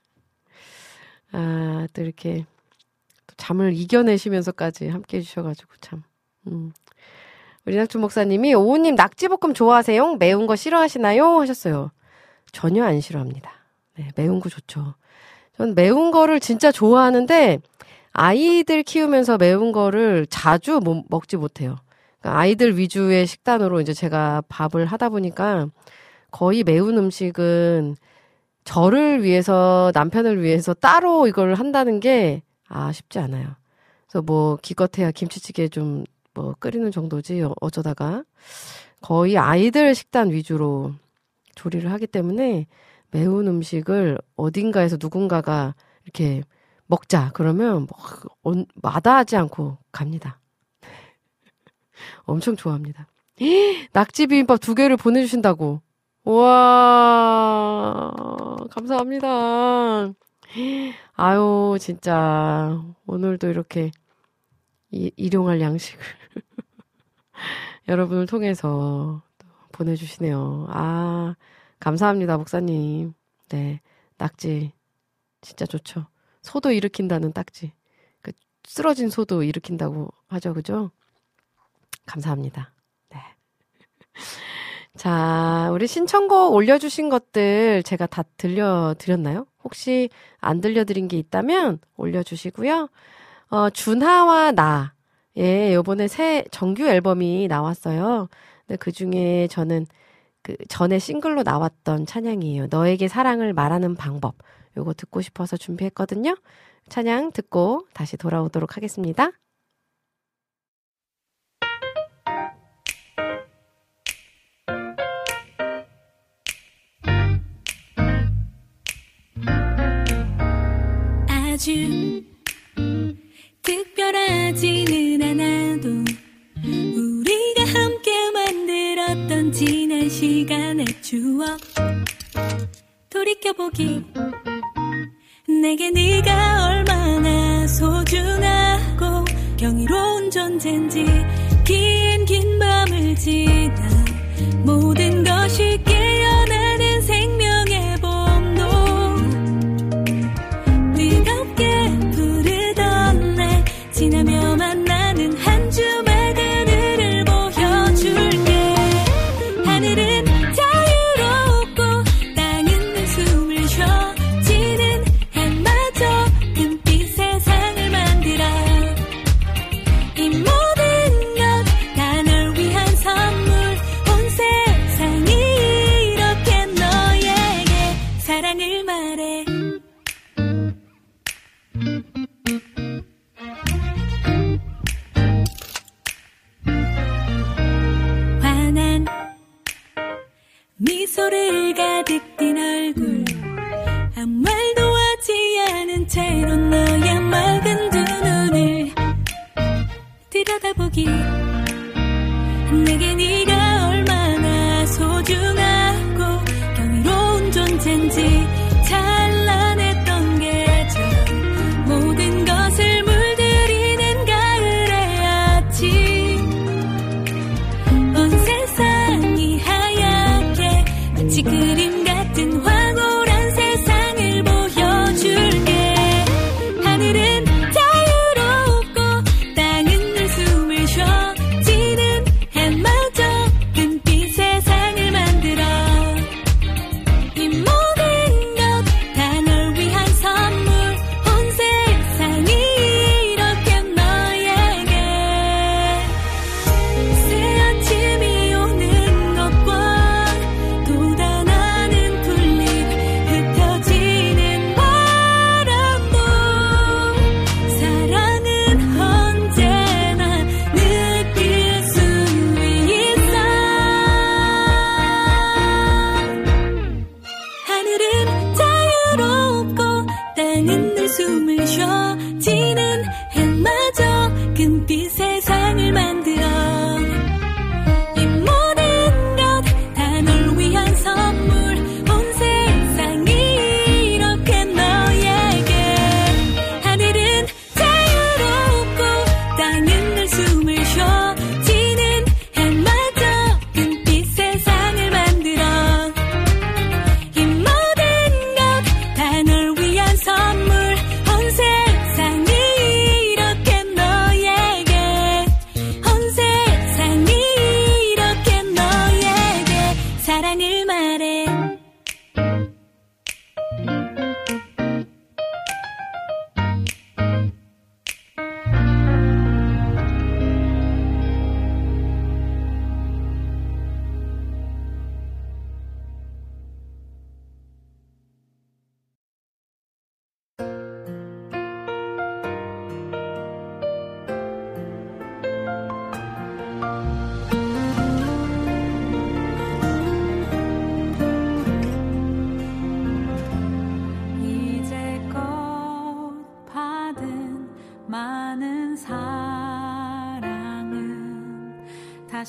아, 또 이렇게 또 잠을 이겨내시면서까지 함께 해주셔가지고 참. 우리 낙준 목사님이 오우님 낙지볶음 좋아하세요? 매운 거 싫어하시나요? 하셨어요. 전혀 안 싫어합니다. 네, 매운 거 좋죠. 전 매운 거를 진짜 좋아하는데 아이들 키우면서 매운 거를 자주 먹지 못해요. 그러니까 아이들 위주의 식단으로 이제 제가 밥을 하다 보니까 거의 매운 음식은 저를 위해서 남편을 위해서 따로 이걸 한다는 게 쉽지 않아요. 그래서 뭐 기껏해야 김치찌개 좀 뭐 끓이는 정도지 어쩌다가 거의 아이들 식단 위주로 조리를 하기 때문에 매운 음식을 어딘가에서 누군가가 이렇게 먹자 그러면 마다하지 않고 갑니다. 엄청 좋아합니다. 낙지 비빔밥 2개를 보내주신다고. 우와 감사합니다. 아유 진짜 오늘도 이렇게 일용할 양식을 여러분을 통해서 보내주시네요. 아 감사합니다 목사님. 네 낙지 진짜 좋죠. 소도 일으킨다는 딱지. 그 쓰러진 소도 일으킨다고 하죠. 그죠? 감사합니다. 네. 자, 우리 신청곡 올려주신 것들 제가 다 들려드렸나요? 혹시 안 들려드린 게 있다면 올려주시고요. 준하와 나. 예, 요번에 새 정규 앨범이 나왔어요. 근데 그 중에 저는 그 전에 싱글로 나왔던 찬양이에요. 너에게 사랑을 말하는 방법. 요거 듣고 싶어서 준비했거든요. 찬양 듣고 다시 돌아오도록 하겠습니다. 아주 특별하지는 않아도 우리가 함께 만들었던 지난 시간의 추억 돌이켜보기 내게 네가 얼마나 소중하고 경이로운 존재인지 긴 밤을 지나 모든 것이 깨어나는 생명의 봄도 뜨겁게 부르던 날 지나며 만나는 한 줌의 그늘을 보여줄게. 하늘은 자유롭고 땅은 내 숨을 쉬어 지는 해마저 금빛 세상을 만들어 이 모든 것 다 널 위한 선물 온 세상이 이렇게 너에게 사랑을 말해. 환한 미소를 가득 띤 얼굴 아무 말도 하지 않은 채로 너의 맑은 두 눈을 들여다보기 내게 네가 얼마나 소중하고 경이로운 존재인지 찬란했던 계절 모든 것을 물들이는 가을의 아침 온 세상이 하얗게 마치 그림 같은 황홀한 세상을 보여줄게. 하늘은 자유롭고 땅은 늘 숨을 쉬어 지는 해마저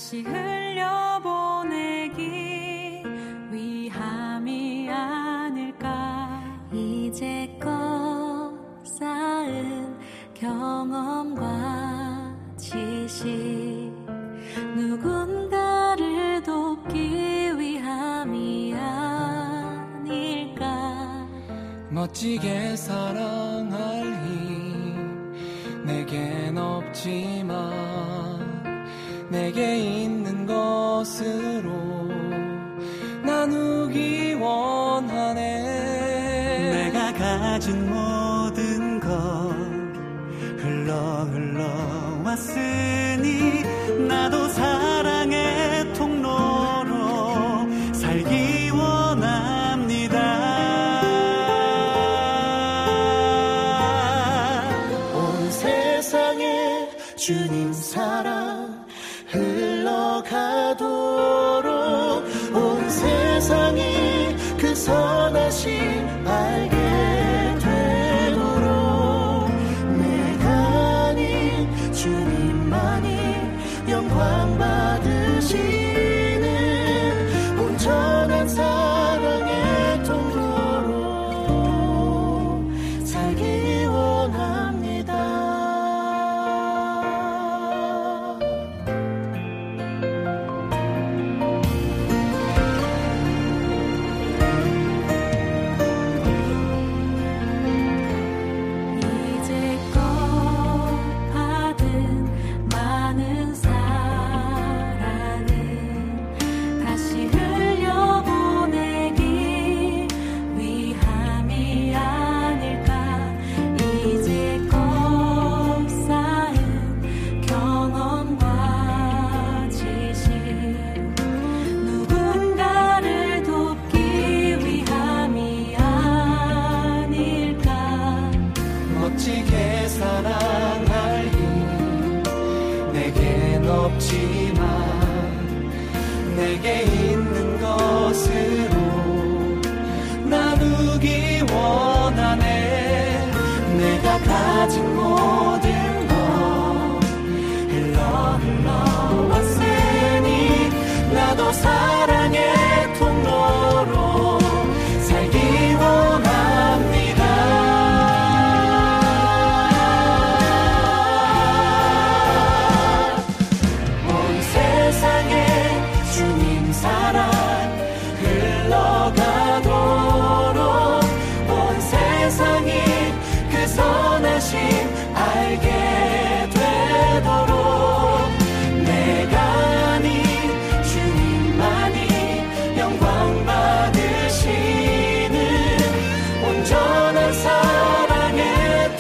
다시 흘려보내기 위함이 아닐까. 이제껏 쌓은 경험과 지식 누군가를 돕기 위함이 아닐까. 멋지게 사랑할 힘 내겐 없지만 내게 있는 것으로 나누기 원하네. 내가 가진 모든 것 흘러왔으니 나도 사랑의 통로로 살기 원합니다. 온 세상에 주님 사랑 흘러가도록 온 세상이 그 선하심 알게 되도록 내가 아닌 주님만이 영광 받으시는 온전한 사랑의 통로로 살기 원합니다. 내게 있는 것으로 나누기 원하네. 내가 가진 모든 것 흘러왔으니 나도 사랑의 통로로 살기 원합니다. 온 세상에 주님 사랑 흘러가도록 온 세상이 그 선하심 알게 되도록 내가 아닌 주님만이 영광 받으시는 온전한 사랑의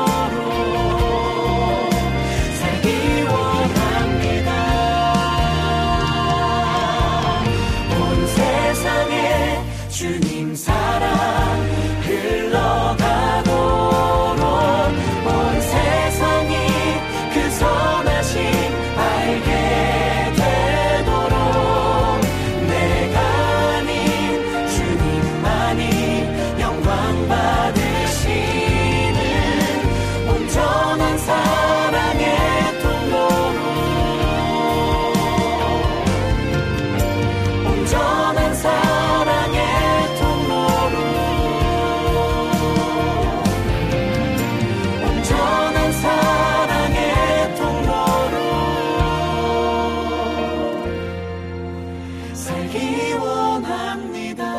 통로로 살기 원합니다. 주님 사랑 흘러가도록 온 세상이 그 선하심 알게 되도록 내가 아닌 주님만이 영광 받으시는 온전한 사랑의 통로로 온전한 사랑의 살기 원합니다.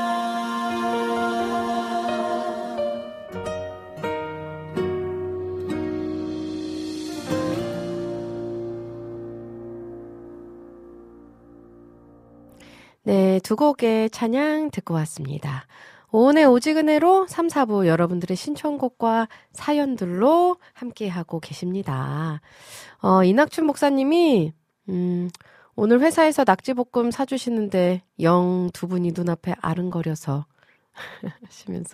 네, 두 곡의 찬양 듣고 왔습니다. 오은의 오지근해로 3, 4부 여러분들의 신청곡과 사연들로 함께하고 계십니다. 이낙춘 목사님이 오늘 회사에서 낙지볶음 사주시는데 영 두 분이 눈앞에 아른거려서 하시면서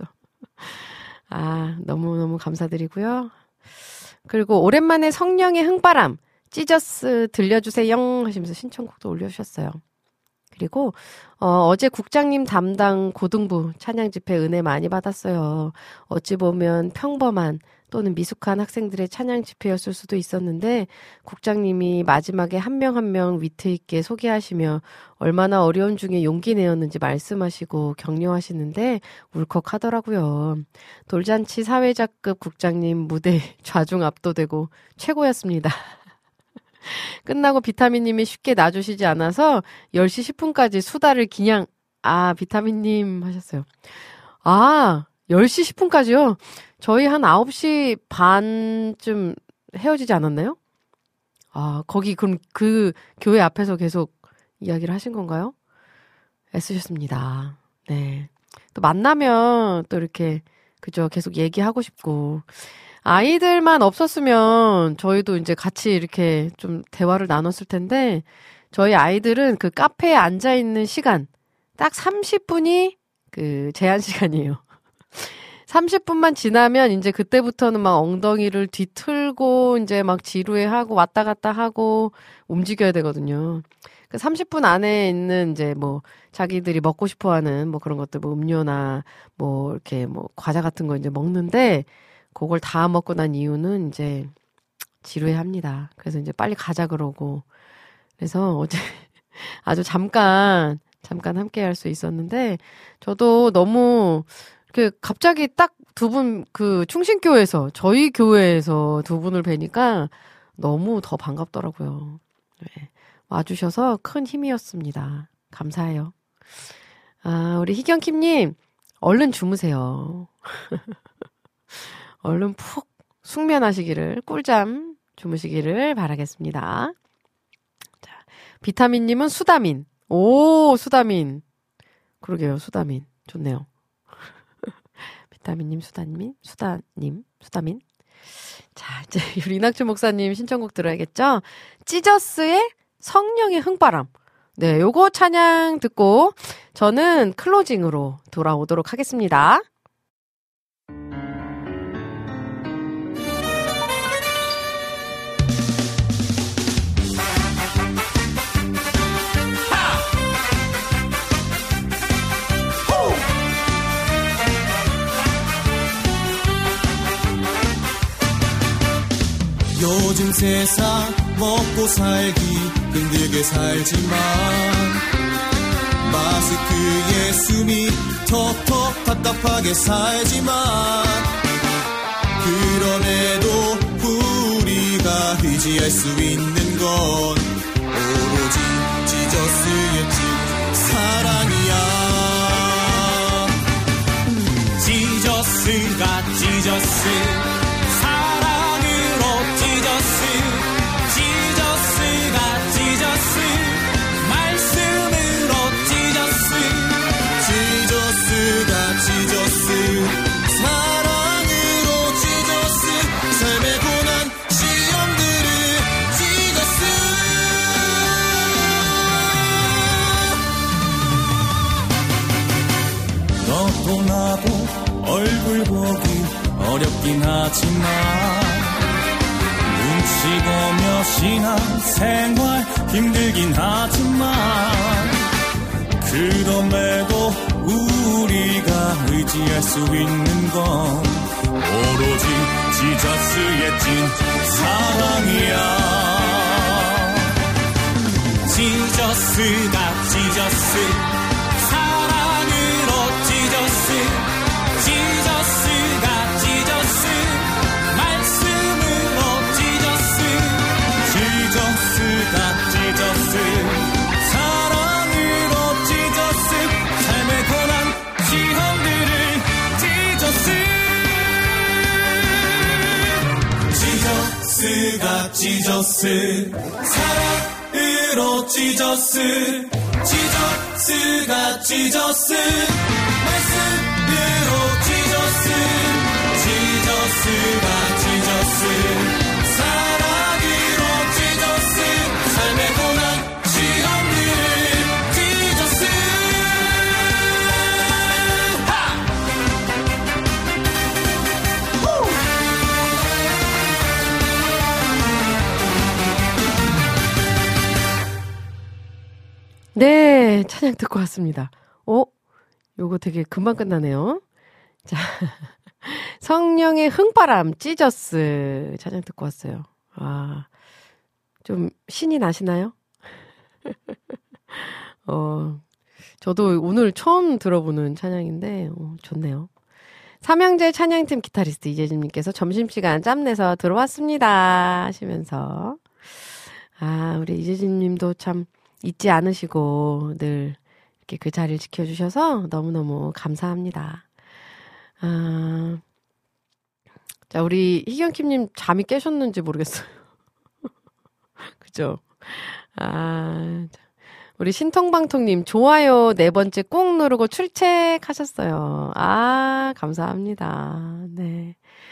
너무너무 감사드리고요. 그리고 오랜만에 성령의 흥바람 찢어스 들려주세요 하시면서 신청곡도 올려주셨어요. 그리고 어제 국장님 담당 고등부 찬양 집회 은혜 많이 받았어요. 어찌 보면 평범한 또는 미숙한 학생들의 찬양 집회였을 수도 있었는데 국장님이 마지막에 한 명 한 명 위트 있게 소개하시며 얼마나 어려운 중에 용기 내었는지 말씀하시고 격려하시는데 울컥하더라고요. 돌잔치 사회자급 국장님 무대 좌중 압도되고 최고였습니다. 끝나고 비타민님이 쉽게 놔주시지 않아서 10시 10분까지 수다를 그냥 비타민님 하셨어요. 10시 10분까지요? 저희 한 9시 반쯤 헤어지지 않았나요? 거기 그럼 그 교회 앞에서 계속 이야기를 하신 건가요? 애쓰셨습니다. 네. 또 만나면 또 이렇게, 그죠? 계속 얘기하고 싶고. 아이들만 없었으면 저희도 이제 같이 이렇게 좀 대화를 나눴을 텐데, 저희 아이들은 그 카페에 앉아있는 시간, 딱 30분이 그 제한 시간이에요. 30분만 지나면 이제 그때부터는 막 엉덩이를 뒤틀고 이제 막 지루해하고 왔다 갔다 하고 움직여야 되거든요. 그 30분 안에 있는 이제 뭐 자기들이 먹고 싶어 하는 뭐 그런 것들 뭐 음료나 뭐 이렇게 뭐 과자 같은 거 이제 먹는데 그걸 다 먹고 난 이유는 이제 지루해 합니다. 그래서 이제 빨리 가자 그러고. 그래서 어제 아주 잠깐 함께 할 수 있었는데 저도 너무 갑자기 딱 두 분 그 충신교회에서 저희 교회에서 두 분을 뵈니까 너무 더 반갑더라고요. 네. 와주셔서 큰 힘이었습니다. 감사해요. 우리 희경킴님 얼른 주무세요. 얼른 푹 숙면하시기를 꿀잠 주무시기를 바라겠습니다. 자, 비타민님은 수다민. 오, 수다민. 그러게요, 수다민. 좋네요. 비타민님, 수다민. 자, 이제 우리 이낙주 목사님 신청곡 들어야겠죠? 찌저스의 성령의 흥바람. 네, 요거 찬양 듣고 저는 클로징으로 돌아오도록 하겠습니다. 요즘 세상 먹고 살기 힘들게 살지만 마스크에 숨이 턱턱 답답하게 살지만 그럼에도 우리가 의지할 수 있는 건 오로지 지저스의 사랑이야. 지저스가 지저스 너도 나도 얼굴 보기 어렵긴 하지만 눈치 보며 신앙생활 힘들긴 하지만 그럼에도 우리가 의지할 수 있는 건 오로지 지저스의 찐 사랑이야. 지저스가 지저스 지저스가 지저스 말씀으로 지저스 지저스가 지저스 사랑으로 지저스 삶의 고난 시험들을 지저스 지저스가 지저스 사랑으로 지저스 지저스가 지저스 지저스가 지저스 사랑으로 지저스 삶의 고난 시험들을 지저스 네, 찬양 듣고 왔습니다. 요거 되게 금방 끝나네요. 자, 성령의 흥바람, 찌저스 찬양 듣고 왔어요. 아, 좀 신이 나시나요? 저도 오늘 처음 들어보는 찬양인데 좋네요. 삼형제 찬양팀 기타리스트 이재진님께서 점심시간 짬내서 들어왔습니다 하시면서 우리 이재진님도 참 잊지 않으시고 늘 이렇게 그 자리를 지켜주셔서 너무너무 감사합니다. 자, 우리 희경킴님 잠이 깨셨는지 모르겠어요. 그죠? 우리 신통방통님 좋아요 4번째 꾹 누르고 출첵하셨어요. 감사합니다. 네.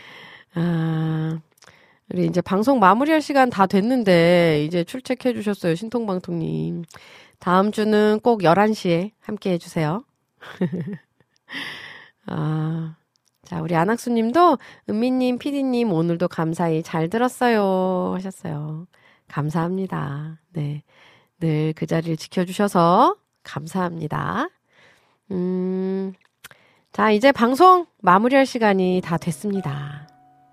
우리 이제 방송 마무리할 시간 다 됐는데 이제 출첵해 주셨어요. 신통방통님. 다음 주는 꼭 11시에 함께 해주세요. 자, 우리 안학수님도 은미님, 피디님 오늘도 감사히 잘 들었어요 하셨어요. 감사합니다. 네, 늘 그 자리를 지켜주셔서 감사합니다. 자, 이제 방송 마무리할 시간이 다 됐습니다.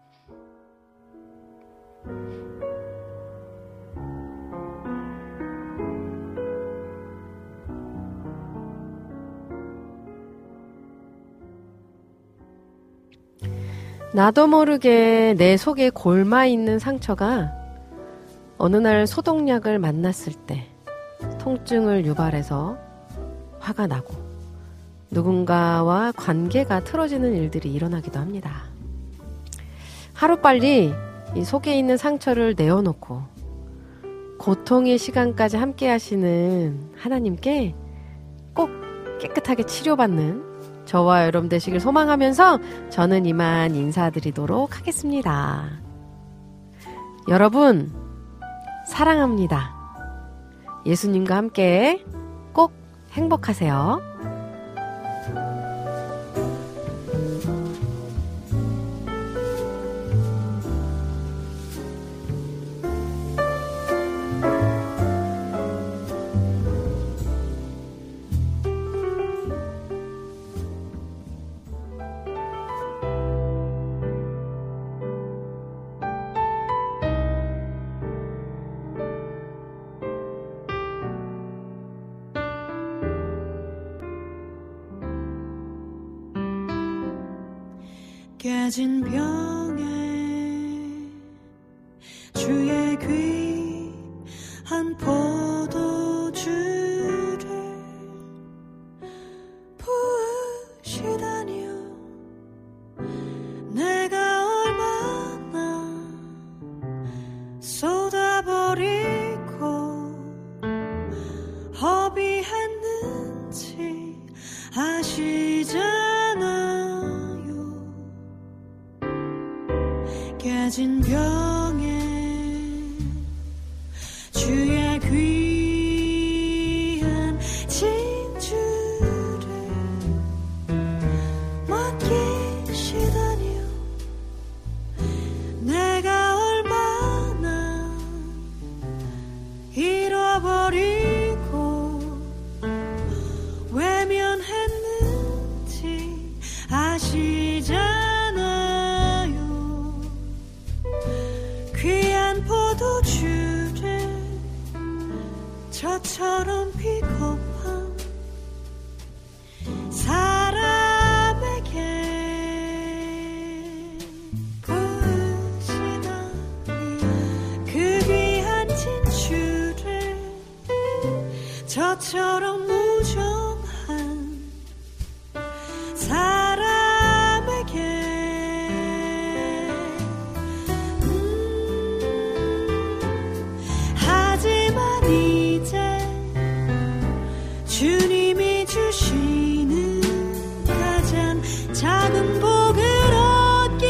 나도 모르게 내 속에 골마 있는 상처가 어느 날 소독약을 만났을 때 통증을 유발해서 화가 나고 누군가와 관계가 틀어지는 일들이 일어나기도 합니다. 하루빨리 이 속에 있는 상처를 내어놓고 고통의 시간까지 함께 하시는 하나님께 꼭 깨끗하게 치료받는 저와 여러분 되시길 소망하면서 저는 이만 인사드리도록 하겠습니다. 여러분 사랑합니다. 예수님과 함께 꼭 행복하세요. 깨진 병에 주의 귀한 포도주를 부으시다니요. 내가 얼마나 쏟아버리고 허비했는지 아시잖아. 깨진 병에 주의 귀한 진주를 맡기시다니요. 내가 얼마나 잃어버리고 외면했는지 아시잖아요. 귀한 포도주를 저처럼 비겁한 사람에게 부으시다니. 그 귀한 진주를 저처럼 무정한 사람에게 주님이 주시는 가장 작은 복을 얻기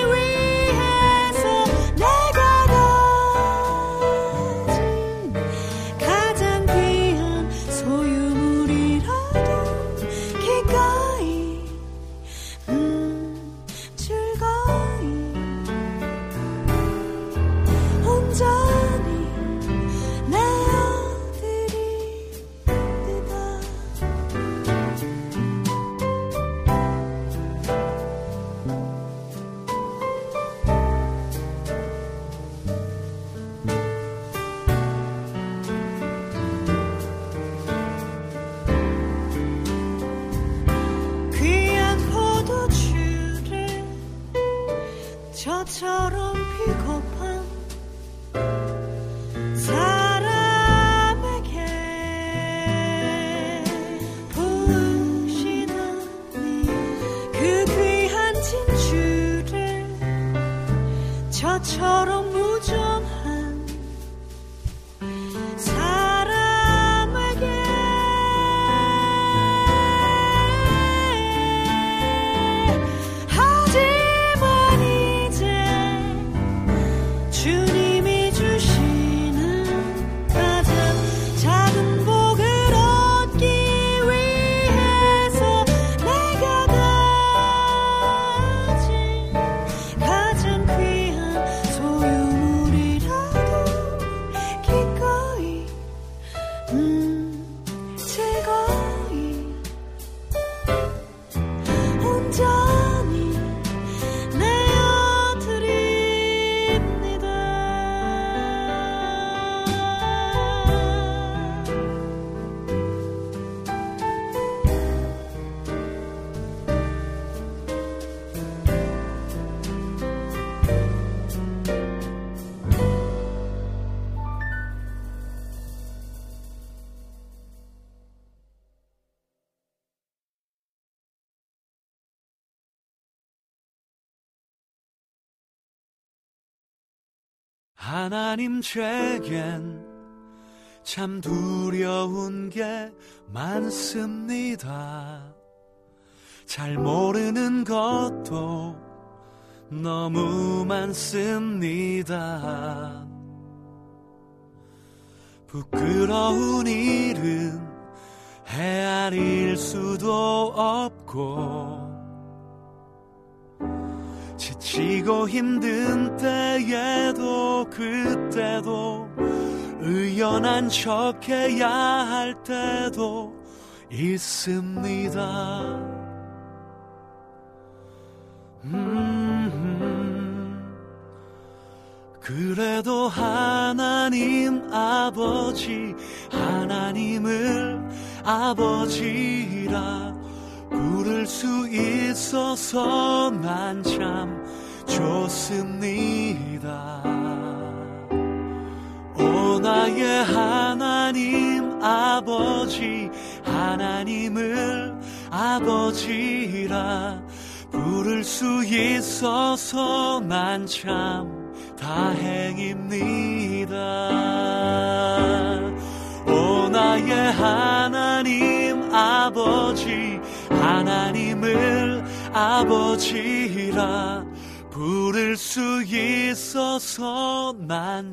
위해서 내가 가진 가장 귀한 소유물이라도 기꺼이 즐거이 온전히 하나님 제겐 참 두려운 게 많습니다. 잘 모르는 것도 너무 많습니다. 부끄러운 일은 헤아릴 수도 없고 지치고 힘든 때에도 그때도 의연한 척해야 할 때도 있습니다. 그래도 하나님 아버지 하나님을 아버지라 부를 수 있어서 난 참 좋습니다. 오 나의 하나님 아버지 하나님을 아버지라 부를 수 있어서 난 참 다행입니다. 오 나의 하나님 아버지 하나님을 아버지라 부를 수 있어서 난